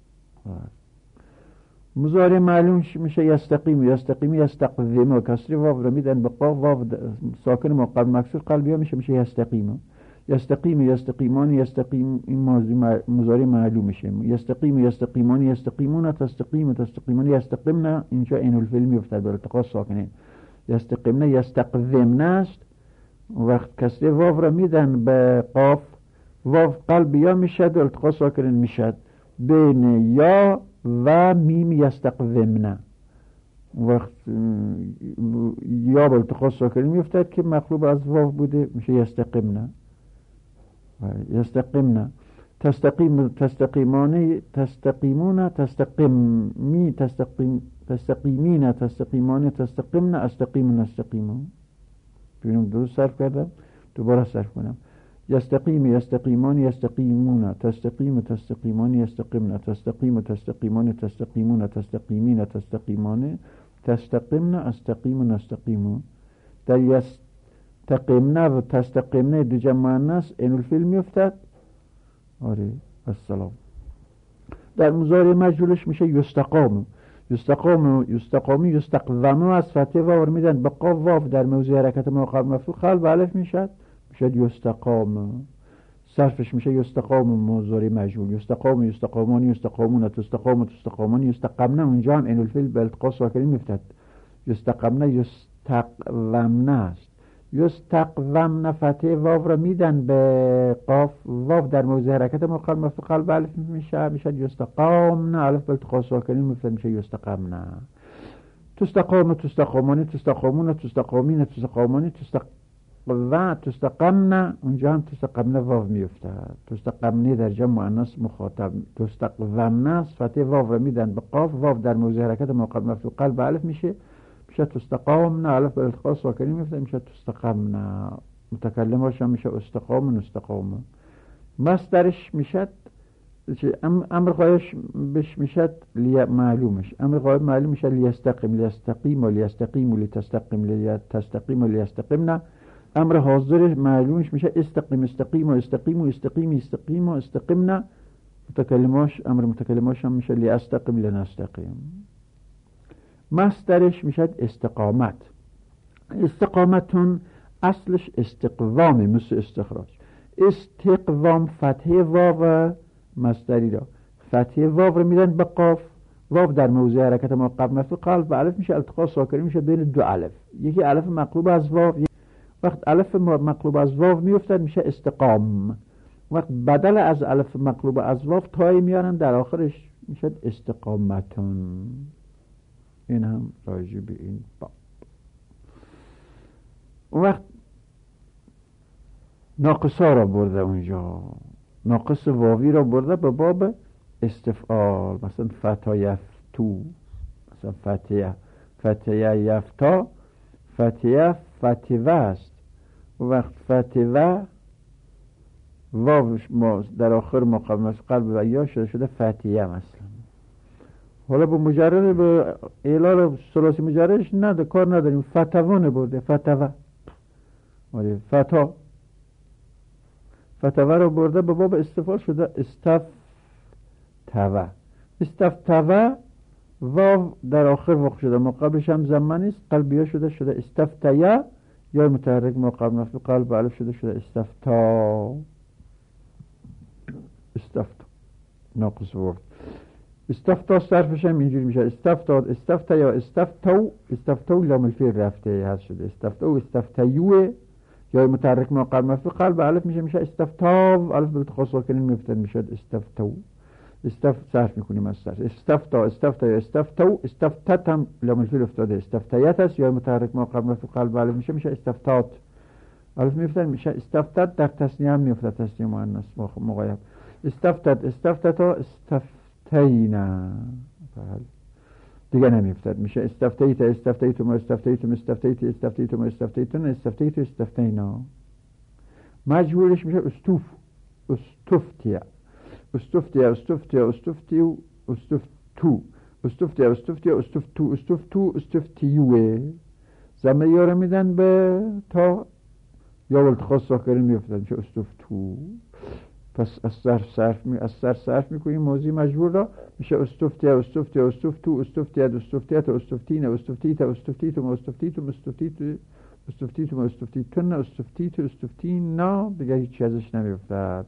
مضارع معلوم میشه یستقیم یستقیمی یستقوم. کسری واو رو میدن به قاف واو ساکن موقع مکسور قلبی ها میشه یستقیم. یستقیم یستقیمان یستقیم این مضارع معلوم میشه. یستقیم یستقیمان یستقیمون تستقیم تستقیمون یستقیمنا اینجا عین الفعل میافتد بر التقاء ساکنین. یستقیمنا یستقومنا است. وقت کسری واو رو میدن به قاف واو قلبی ها میشد و التقاء ساکنین میشد بین یا و میم یستقومنا. وقت یا با التقاء ساکنین میافتد که مقلوب از واو بوده میشه یستقیمنا. یستقیمنا تستقیم تستقیمانه تستقیمون تستقیمی تستقیمین تستقیمانه تستقیمنا استقیم نستقیمون. ببینم درست صرف کردم دوباره صرف کنم. یستقیم یستقیمان یستقیمون تستقیم تستقیمان یستقیمنا تستقیم تستقیمان تستقیمون تستقیمین تستقیمانه تستقیمنا استقیم نستقیمون. در یستقیمنا و تستقیمنا دو جمع مؤنث عین الفعل میافتد. آره السلام. در مضارع مجهولش میشه یستقام یستقام یستقامی یستقوم از فتح واو میدن به قاف واو در موضع حرکت موقع مفتوح قلب الف میشه یستقام. صرفش میشه یستقام مضارع مجهول. یستقام یستقامانی یستقامون تستقام تستقامانی یستقمنا اونجا هم عین الفعل به التقاء ساکنین میافتد. یستقمنا یستقومنا است. یستقومنا فتح واو را میدن به قاف واو در موضع حرکت موقع مفتوح قلب الف میشه یستقامنا الف به التقاء ساکنین میافتد میشه یستقمنا. تستقام، تستقامانی، تستقامون، تستقامین، تستقامانی، تستقمن. اونجا هم تستقمن واو میفتد. تستقمنی در جمع مؤنث مخاطب. تستقومن است، فتحه واو رو میدن به قاف، واو در موضع حرکت موقع مفتوح قلب الف میشه تستقامن، الف به التقاء ساکنی میفته میشه تستقمن. متکلم باشه میشه استقام و استقام. مصدرش میشد امر غایش بش میشد معلومش. امر غایب معلوم میشه لیستقیم، لیستقیم و لیستقیم و لیتستقیم، لیتستقیم و لیستقیمن. امر حاضر معلومش میشه استقیم، استقیم و استقیم و استقیم، استقیم و استقیمن. متکلماش امر متکلماش هم میشه لیستقیم، لنستقیم. مصدرش میشد استقامت. استقامتون اصلش استقوامی، مثل استخراج. استقوام فتحه واو مصدری را، فتحه واو رو میدن به قاف، واو در موضع حرکت موقع مفتوح قلب و الف میشه التقاء ساکنی میشه بین دو الف. یکی الف مقلوب از واو، وقت الف مقلوب از واو میافتد میشه استقام. وقت بدل از الف مقلوب از واو تای میارن در آخرش میشه استقامتون. این هم راجع به این باب. اون وقت ناقصا را برده اونجا، ناقص واوی را برده به باب استفعال. مثلا فتا یفتو، مثلا فتیه یفتا، فتیه فتیوه است. وقت فتیوه واوش در آخر مقام از قلب و یا شده فتیه مثلا. حالا به مجرد به اعلال ثلاثی مجردش نه کار نداریم، فتوانه برده، فتوه فتوه رو برده به باب استفعال شده استفتوه. استفتوه واو در آخر وقع شده، مقابلش هم زمان نیست، قلبیه شده استفتیه، یا متحرک مقابل مفتوح قلب الف شده استفتا. ناقص ورد. استفتا صرفش هم اینجوری میشه استفتاد، استفتا یا استفتو لام الفعل رفته هست شده استفتو، استفتیوه یا متحرک مقابل مفتوح قلب الف میشه استفتاو، الف بالتقاء ساکنین میفته میشه استفتو. صرف میکنیم از صرف. استفتا، استفتا یا استفتو، استفتت هم لام الفعل افتاده استفتیت است، یا متحرک مقابل مفتوح قلب الف میشه استفتات، الف میفته میشه استفتت. در تثنیه هم میفته، تثنیه مؤنث مغایب. استفتت، استفتتا، استفتینا دیگه نمیفتد میشه استفتیت، استفتیتم، استفتیتم، استفتیت، استفتیتم، استفتیتون، استفتیت، استفتینا. مجهولش میشه استوف، استفتیا، استفتیا، استفتیا، استفتیو، استفتو، استفتیا، استفتیا، استفتو، استفتو، استفتیوه. زمه یاره میدن به تا یا والتقاء ساکنین میفتد میشه استفتو. پس از سر صرف میکنیم موضوع مجبور را میشه استفتیا، استفتیا، استفتو، استفتیت، استفتیت، استفتین، استفتیت، استفتیتم، استفتیتم، استفتیتم، استفتیتون، استفتیت، استفتینا. دیگه هیچی ازش نمیفتد.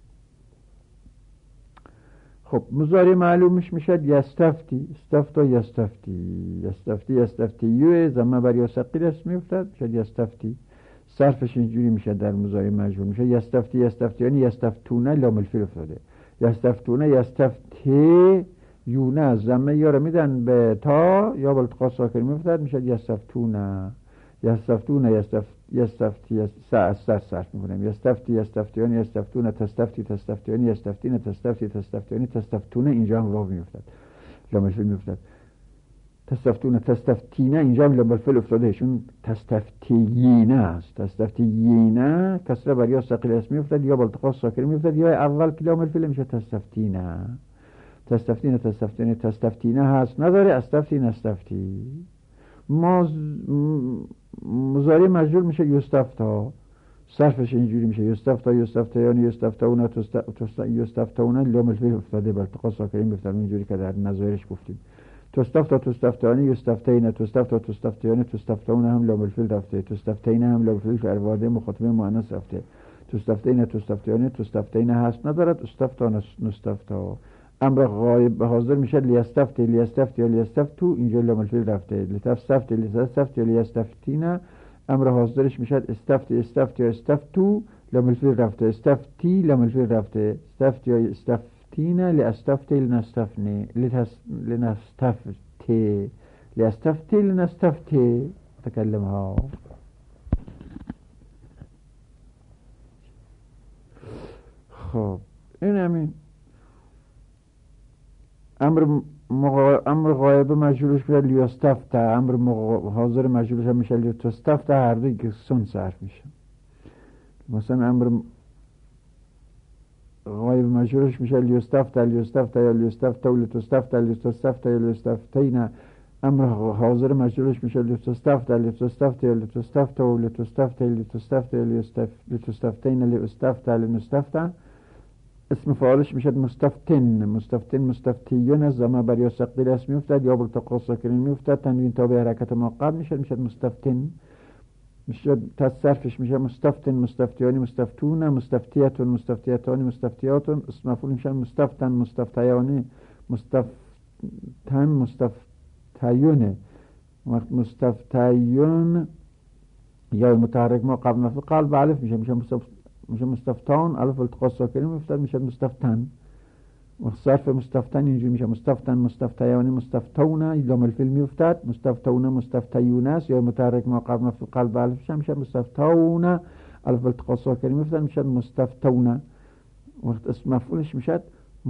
خب مضارع معلومش میشد یستفتی، استفتا یستفتی، یستفتی، یستفتیوه. زمه بر یا ثقیل است میفتد میشد یستفتی. صرفش اینجوری میشه در مضارع مجهول میشه یستفتی، یستفتیانی، یستفتونه لام الفعل افتاده یستفتونه، یستفتی یونه. زمه یا رو میدن به تا یا بالتقاء ساکن میفتد میشه یستفتونه، یستفتونه، یستفتی صرف میکنیم یستفتی، یستفتیانی، یستفتونه، تستفتی، تستفتیانی، یستفتینه، تستفتی، تستفتیانی، تستفتونه. اینجا هم واو میفتد لام الفعل میفتد تستفتونه، تستفتینه. اینجا هم لام الفعل افتاده شون تستفتیینه است. تستفتیینه کسره بر یا ثقیل اسم میفتد یا بالتقاء ساکن میفتد یا اول که لام الفعل میشه تستفتینه. تستفتینه، تستفتینه، تستفتینه هست نداره استفتین، استفتی. مضارع مجهول میشه یستفتا. صرفش اینجوری میشه یستفتا، یستفتیانی، یستفتونه، یستفتونه لام الفعل افتاده بالتقاء ساکن میفتد اینجوری که در نظایرش گفتیم. تستفتا، تستفتیانی، یستفتینه، تستفتا، تستفتیانی، تستفتونه هم لام الفعل رفته، تستفتینه هم لام الفعل در واژه مخاطب مؤنث رفته. تستفتینه، تستفتیانی، تستفتینه هست ندارد استفتا، نستفتا. امر غایب حاضر میشه لیستفتی، لیستفتی یا لیستفتو. اینجا لام الفعل رفته لیستفتی، لیستفتی یا لیستفتینه. امر حاضرش میشه استفتی، استفتی یا استفتو. لام الفعل رفته استفتی، لام الفعل رفته استفتی یا استفتینه، لاستفتی، لنستفنی، لنستفتی، لیستفتی لنستفتی تکلم ها. خب این همین امر غایب مجهولش میشه لیستفته، امر حاضر مجهولش هم میشه لیستفته، هر دوی که سون صرف میشه. مثلا امر غایب مجهولش میشه لیستفته لیستفته یا لیستفته و لیستفته لیستفته یا لیستفتین. امر حاضر مجهولش میشه لیستفته لیستفته یا لیستفته و لیستفته لیستفته یا لیستفتین لیستفته لنستفته. اسم فاعلش میشه مستفتن مستفتن مستفتیون. از زمان بر یا ثقیل اسم میفتد یا بالتقاء ساکنین میفتد، تنوین تابع حرکت موقت میشه مستفتن. میشه تصرفش میشه مستفتن مستفتیانی مستفتون مستفتیتون مستفتیتانی مستفتیاتون. اسم مفعول میشه مستفتن مستفتیانی مستفتن مستفتیونه. وقت مستفتیون یا متحرک ما قبل مفعول قلب الف میشه مستفتان، الف التقاء ساکنین میفتد میشه مستفتن. صرف مستفتن اینجوری میشه مستفتن مستفتیانی مستفتون، لام الفعل میفتد مستفتون مستفتیون است، یا متحرک ما قبل مفعول قلب الف میشه مستفتون، الف التقاء ساکنین میفتد میشه مستفتون. وقت اسم مفعولش میشه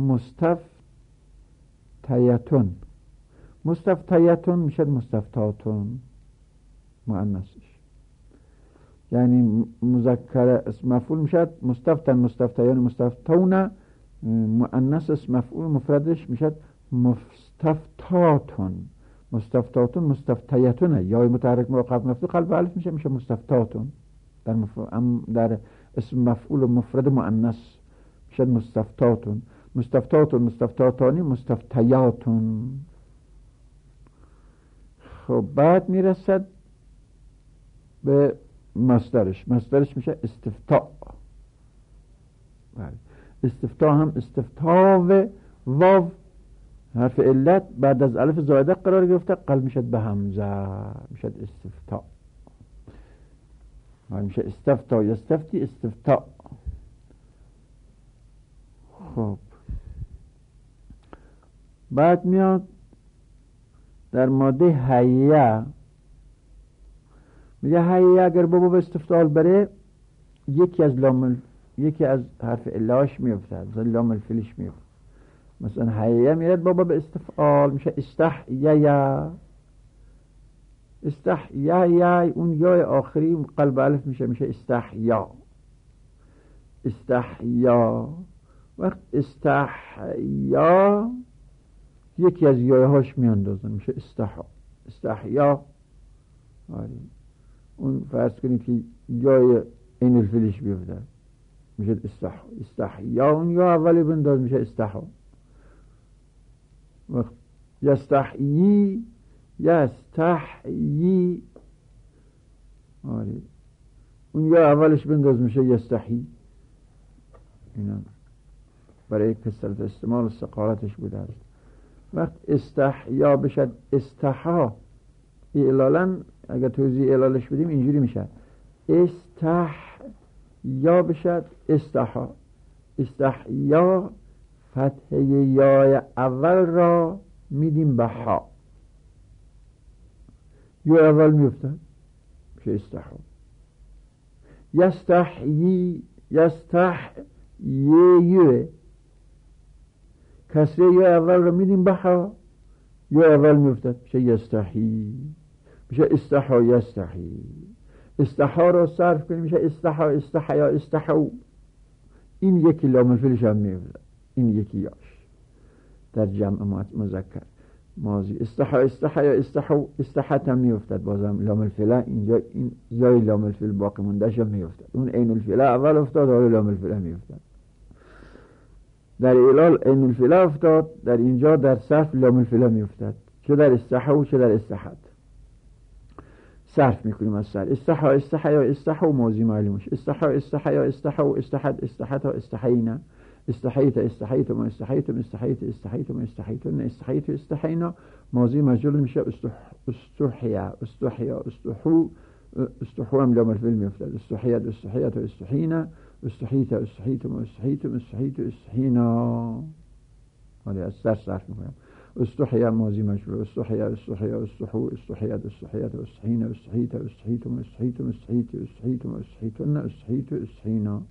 مستفتیتون. مستفتیتون میشه مستفتاتون مؤنثش، یعنی مذکر اسم مفعول میشه مستفتن مستفتیان مستفتون، مؤنث اسم مفعول مفردش میشه مستفتاتون. مستفتاتون مستفتیتون، یا متحرک ما قبل مفعول قلب الف میشه مستفتاتون. در اسم مفعول مفرد مؤنث میشه مستفتاتون. مستفتاتون مستفتاتانی مستفتیاتون. خب بعد میرسد به مصدرش میشه استفتاء. بله. استفتاء هم استفتاء واو حرف علت بعد از الف زائده قرار گرفته قلب میشه به همزه میشه استفتاء. میشه استفتاء یستفتی استفتاء. خب بعد میاد در ماده حیه، میگه حیه اگر بابا به استفتال بره یکی از حرف الاش میفته، مثلا لام الفلش میفته. مثلا حیه میرد بابا به استفعال میشه استحیا. استحیا اون یا آخری قلب الف میشه استحیا. استحیا وقت استحیا یکی از یایهاش میاندازن میشه استحیا. اون فرض کنید که یای این الفلش بیفته میشه استحیا، اون یا اولی بنداز میشه استحا. وقت یستحیی اون یا اولش بنداز میشه یستحی. اینا برای کسرت استعمال استقالتش بوده است. وقت استحیا بشد استحا، اعلالا اگر توضیح اعلالش بدیم اینجوری میشه استحیا بشد استحا. استحیا فتحه یای اول را میدیم به ها، یا اول میفتد میشه استحا. یستحیی یستحیی کسره یا اول را میدیم به ها، یا اول میفتد میشه یستحی. میشه استحا یستحی. استحا را صرف کنیم میشه استحا استحیا استحو. این یکی لام الفعلش هم میفتد، این یکی یاش در جمع مذکر ماضی استحا استحیا استحو. استحت هم میفتد بازم لام الفعل، اینجا این یای لام الفعل باقی موندهش هم میفتد. اون عین الفعل اول افتاد حالا لام الفعل میفتد. در اعلال عین الفعل افتاد، در اینجا در صرف لام الفعل میفتد، چه در استحو چه در استحت. صرف میکنیم از سر استحا استحیا استحو ماضی معلومش استحا استحیا استحو استحت استحتا استحینا استحیت استحیتم استحیتم استحیت استحیتم استحیتن استحیت استحینا ماضی مجهول میشه استحیا استحیا استحو. استحو هم لام الفعل میفتد استحیت استحیت استحینا استحیت استحیتم استحیتم استحیت استحینا. ولی از سر صرف میکنم. استحی ماضی مجرور، استحی استحی استحو استحیت استحیت استحین استحیت استحیتم استحیتم استحیت استحیتم استحیتن استحیت استحینا.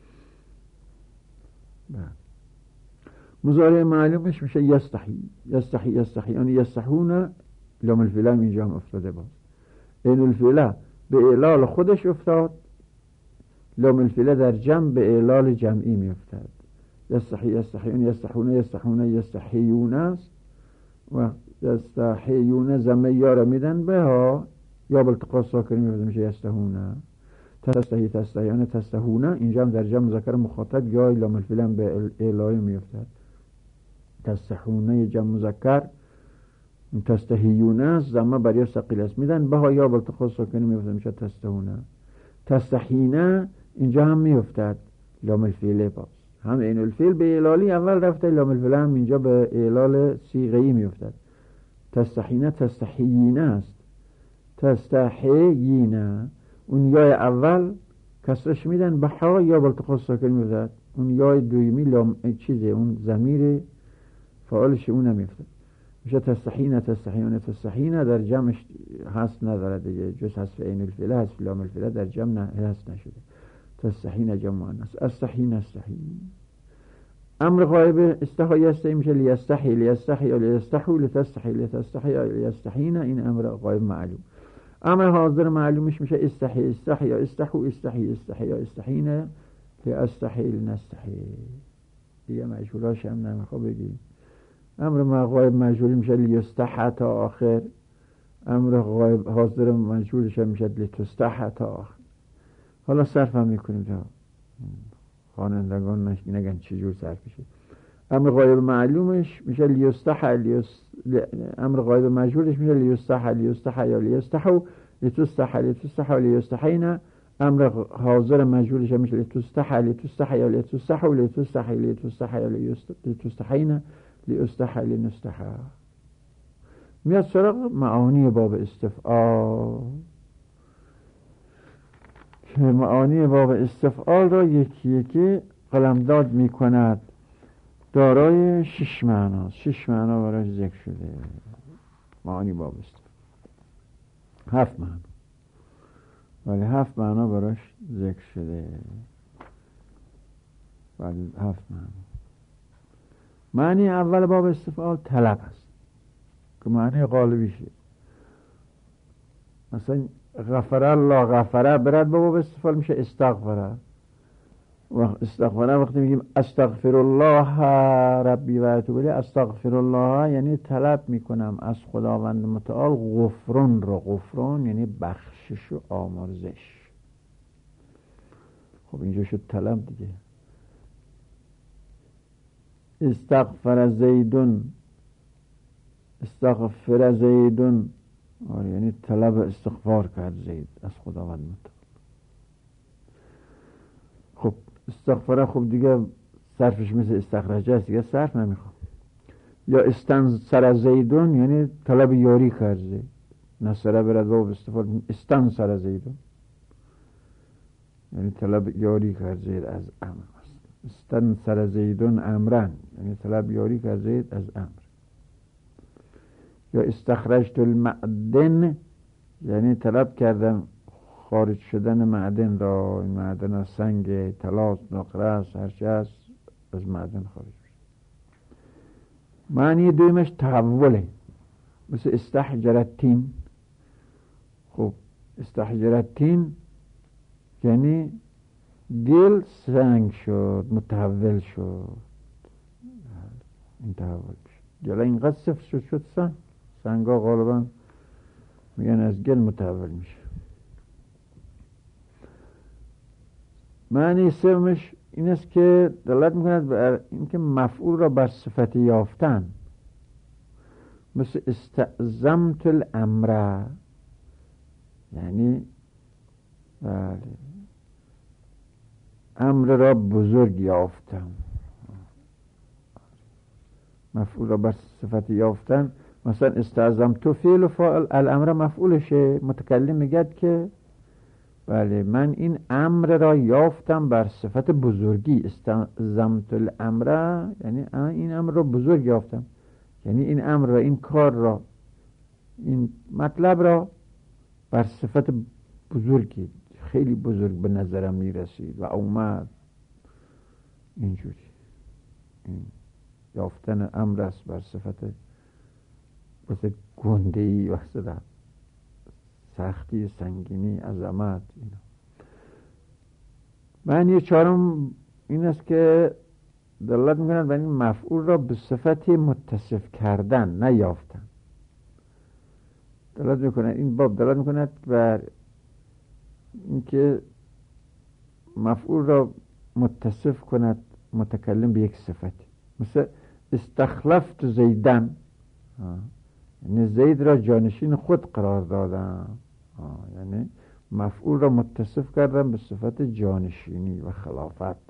مضارع معلومش میشه یستحی یستحی یستحیان یستحون. لام الفعل اینجا هم افتاده باز. این الفعل به اعلال خودش افتاد، لام الفعل در جمع به اعلال جمعی میافتد. یستحی یستحیان یستحون یستحون یستحیون است و یستحیون ضمه یا را میدن به ها یا بالتقاء ساکن میشه یستحون. تستحی تستحیان تستحون اینجا هم در جمع مذکر مخاطب یا لام الفعل به اعلال میافتد. تستحون جمع مذکر، تستحیون است ضمه بر یا ثقیل است میدن به ها یا بالتقاء ساکن میشه تستحون. تستحینا اینجا هم میافتد لام الفعل باز، هم این الفعل به اعلالی اول رفته، لام الفعل هم اینجا به اعلال صیغه‌ای میافتد. تستحینا تستحیین است، تستحیین اون یای اول کسرش میدن به ها یا بالتقاء ساکن میافتد، اون یای دومی لام چیزه اون ضمیر فاعلش اون نمیافتد میشه تستحینا تستحیون تستحینا. در جمعش هست نداره دیگه، جز حذف عین الفعل حذف لام الفعل در جمع هست نشده. تستحینا جمع مؤنث استحین استحین. امر غایب استحی یستحی میشه لیستحی لیستحی یا لیستحو لتستحی لتستحی یا لیستحینا. این امر غایب معلوم. امر حاضر معلومش میشه استحی استحی یا استحو استحی استحی یا استحینا لیستحی لنستحی. دیگه مجهولاش هم نمیخواد بگیم. امر غایب مجهول میشه لیستحی تا آخر، امر غایب حاضر مجهولش میشه لتستحی تا آخر. حالا صرف هم میکنیم تا خوانندگان نگن چجور صرف میشه. امر غایب معلومش میشه لیستحی امر غایب مجهولش میشه لیستحی لیستحی یا لیستحو لتستحی لتستحی لیستحینا. امر حاضر مجهولش میشه لتستحی لتستحی یا لتستحو لتستحی لتستحی یا لتستحینا لیستحی لنستحی. میاد سراغ معانی باب استفعال. که معانی باب استفعال را یکی یکی قلمداد می کند. دارای 6 معنا، 6 معنا براش ذکر شده. معانی باب استفعال 7 معنا، ولی 7 معنا براش ذکر شده. ولی 7 معنا. معنی اول باب استفعال طلب است که معنی غالبیشه. مثلا غفر الله غفره برد باب استفعال میشه استغفره. و استغفره وقتی میگیم استغفر الله ربی و اتوب الیه، استغفر الله یعنی طلب میکنم از خداوند متعال غفران را. غفران یعنی بخشش و آمرزش. خب اینجا شد طلب دیگه. استغفر زیدون، استغفر زیدون یعنی طلب استغفار کرد زید از خداوند متعال. خب استغفره خب دیگه صرفش مثل استخرجه است دیگه صرف نمیخوام. یا استنصر زیدون یعنی طلب یاری کرد زید. نصره برد باب استفعال استنصر زیدون یعنی طلب یاری کرد زید از امر. استنصر زیدون امرن یعنی طلب یاری کرد زید از امر. یا استخرجت المعدن یعنی طلب کردم خارج شدن معدن را. این معدن ها سنگ، طلا، نقره است، هرچه است از معدن خارج شد. معنی دویمش تحوله، مثل استحجرتین. خب استحجرتین یعنی گل سنگ شد، متحول شد. این تحول شد. گل اینقدر صفر شد سنگ ها غالبا میگن از گل متحول میشه. معنی سومش این است که دلالت میکند بر اینکه مفعول را بر صفت یافتن، مثل استعظمت الامر یعنی بله امر را بزرگ یافتم. مفعول را بر صفت یافتن، مثلا استعظمت فعل و فاعل، الامر مفعولشه. متکلم میگد که بله من این امر را یافتم بر صفت بزرگی. استعظمت الامر یعنی این امر را بزرگ یافتم، یعنی این امر را، این کار را، این مطلب را بر صفت بزرگی، خیلی بزرگ به نظرم میرسید و اومد اینجوری. این یافتن امر است بر صفت واسه گنده‌ای، واسه سختی، سنگینی، عظمت. اینا معنی چهارم این است که دلالت می‌کند بر این مفعول را به صفت متصف کردن، نه یافتن. دلالت می‌کند، این باب دلالت می‌کند بر اینکه مفعول را متصف کند متکلم به یک صفتی. مثل استخلفت زیدن، یعنی زید را جانشین خود قرار دادم، یعنی مفعول را متصف کردم به صفت جانشینی و خلافت.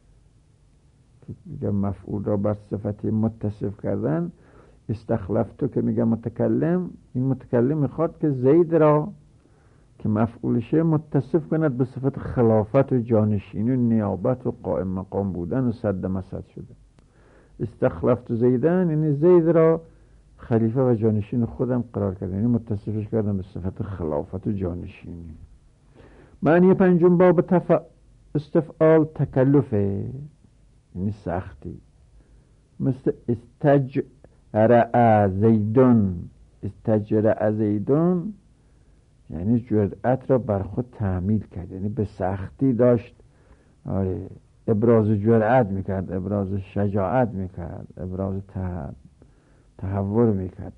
که مفعول را بر صفت متصف کردن، استخلفتو که میگه متکلم، این متکلم میخواد که زید را که مفعولشه متصف کند به صفت خلافت و جانشینی و نیابت و قائم مقام بودن و صد مسد شده. استخلفت زیدن یعنی زید را خلیفه و جانشین خودم قرار کردن، یعنی متصفش کردم به صفت خلافت و جانشینی. معنی پنجم باب استفعال تکلفه، یعنی سختی. مثل استجرع زیدون، استجرع زیدون یعنی جرأت را بر خود تحمیل کرد، یعنی به سختی داشت ابراز جرأت میکرد، ابراز شجاعت میکرد، ابراز تحور میکرد.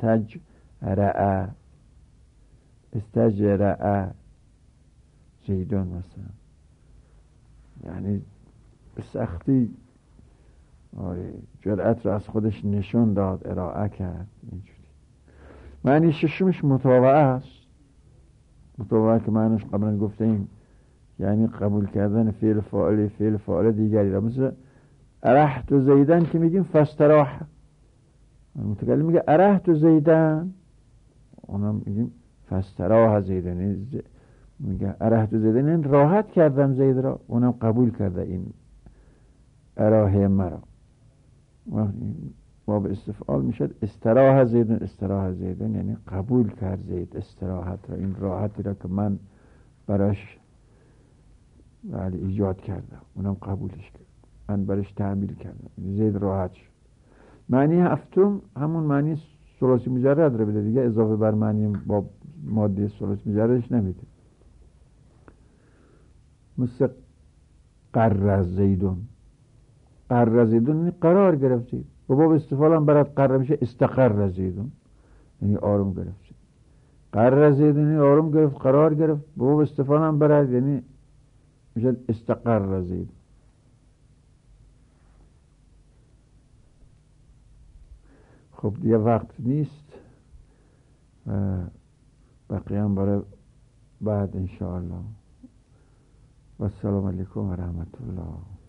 استجرع زیدون مثلا یعنی به سختی جرأت را از خودش نشون داد، ارائه کرد. اینجوری. معنی ششمش مطاوعه است. مطاوعه که معنیش قبلا گفتیم یعنی قبول کردن فعل فاعل دیگری را. مثل ارحت زیدن که میگیم فاستراح، متکلم میگه ارحت زیدن، اونم میگیم فاستراح زیدن، میگه ارحت زیدن یعنی راحت کردم زید را، اونم قبول کرده این اراحه مرا. باب استفعال میشد استراح زیدن، استراح زیدن یعنی قبول کرد زید استراحت را، این راحتی را که من براش ایجاد کردم اونم قبولش کرد، من براش تعمیل کردم، زید راحت شد. معنی هفتم همون معنی ثلاثی مجرد را بده دیگه، اضافه بر معنی با ماده ثلاثی مجردش نمیده. مثل قرر زیدون، قرر زیدون یعنی قرار گرفتید. با باب استفعال هم برات قرر میشه استقر زیدون یعنی آروم گرفت. قرر زیدون یعنی آروم گرفت، قرار گرفت. با باب استفعال هم برات یعنی میشه استقر زیدون. خب دیگه وقت نیست، بقیه هم برای بعد انشاءالله. و السلام علیکم و رحمت الله.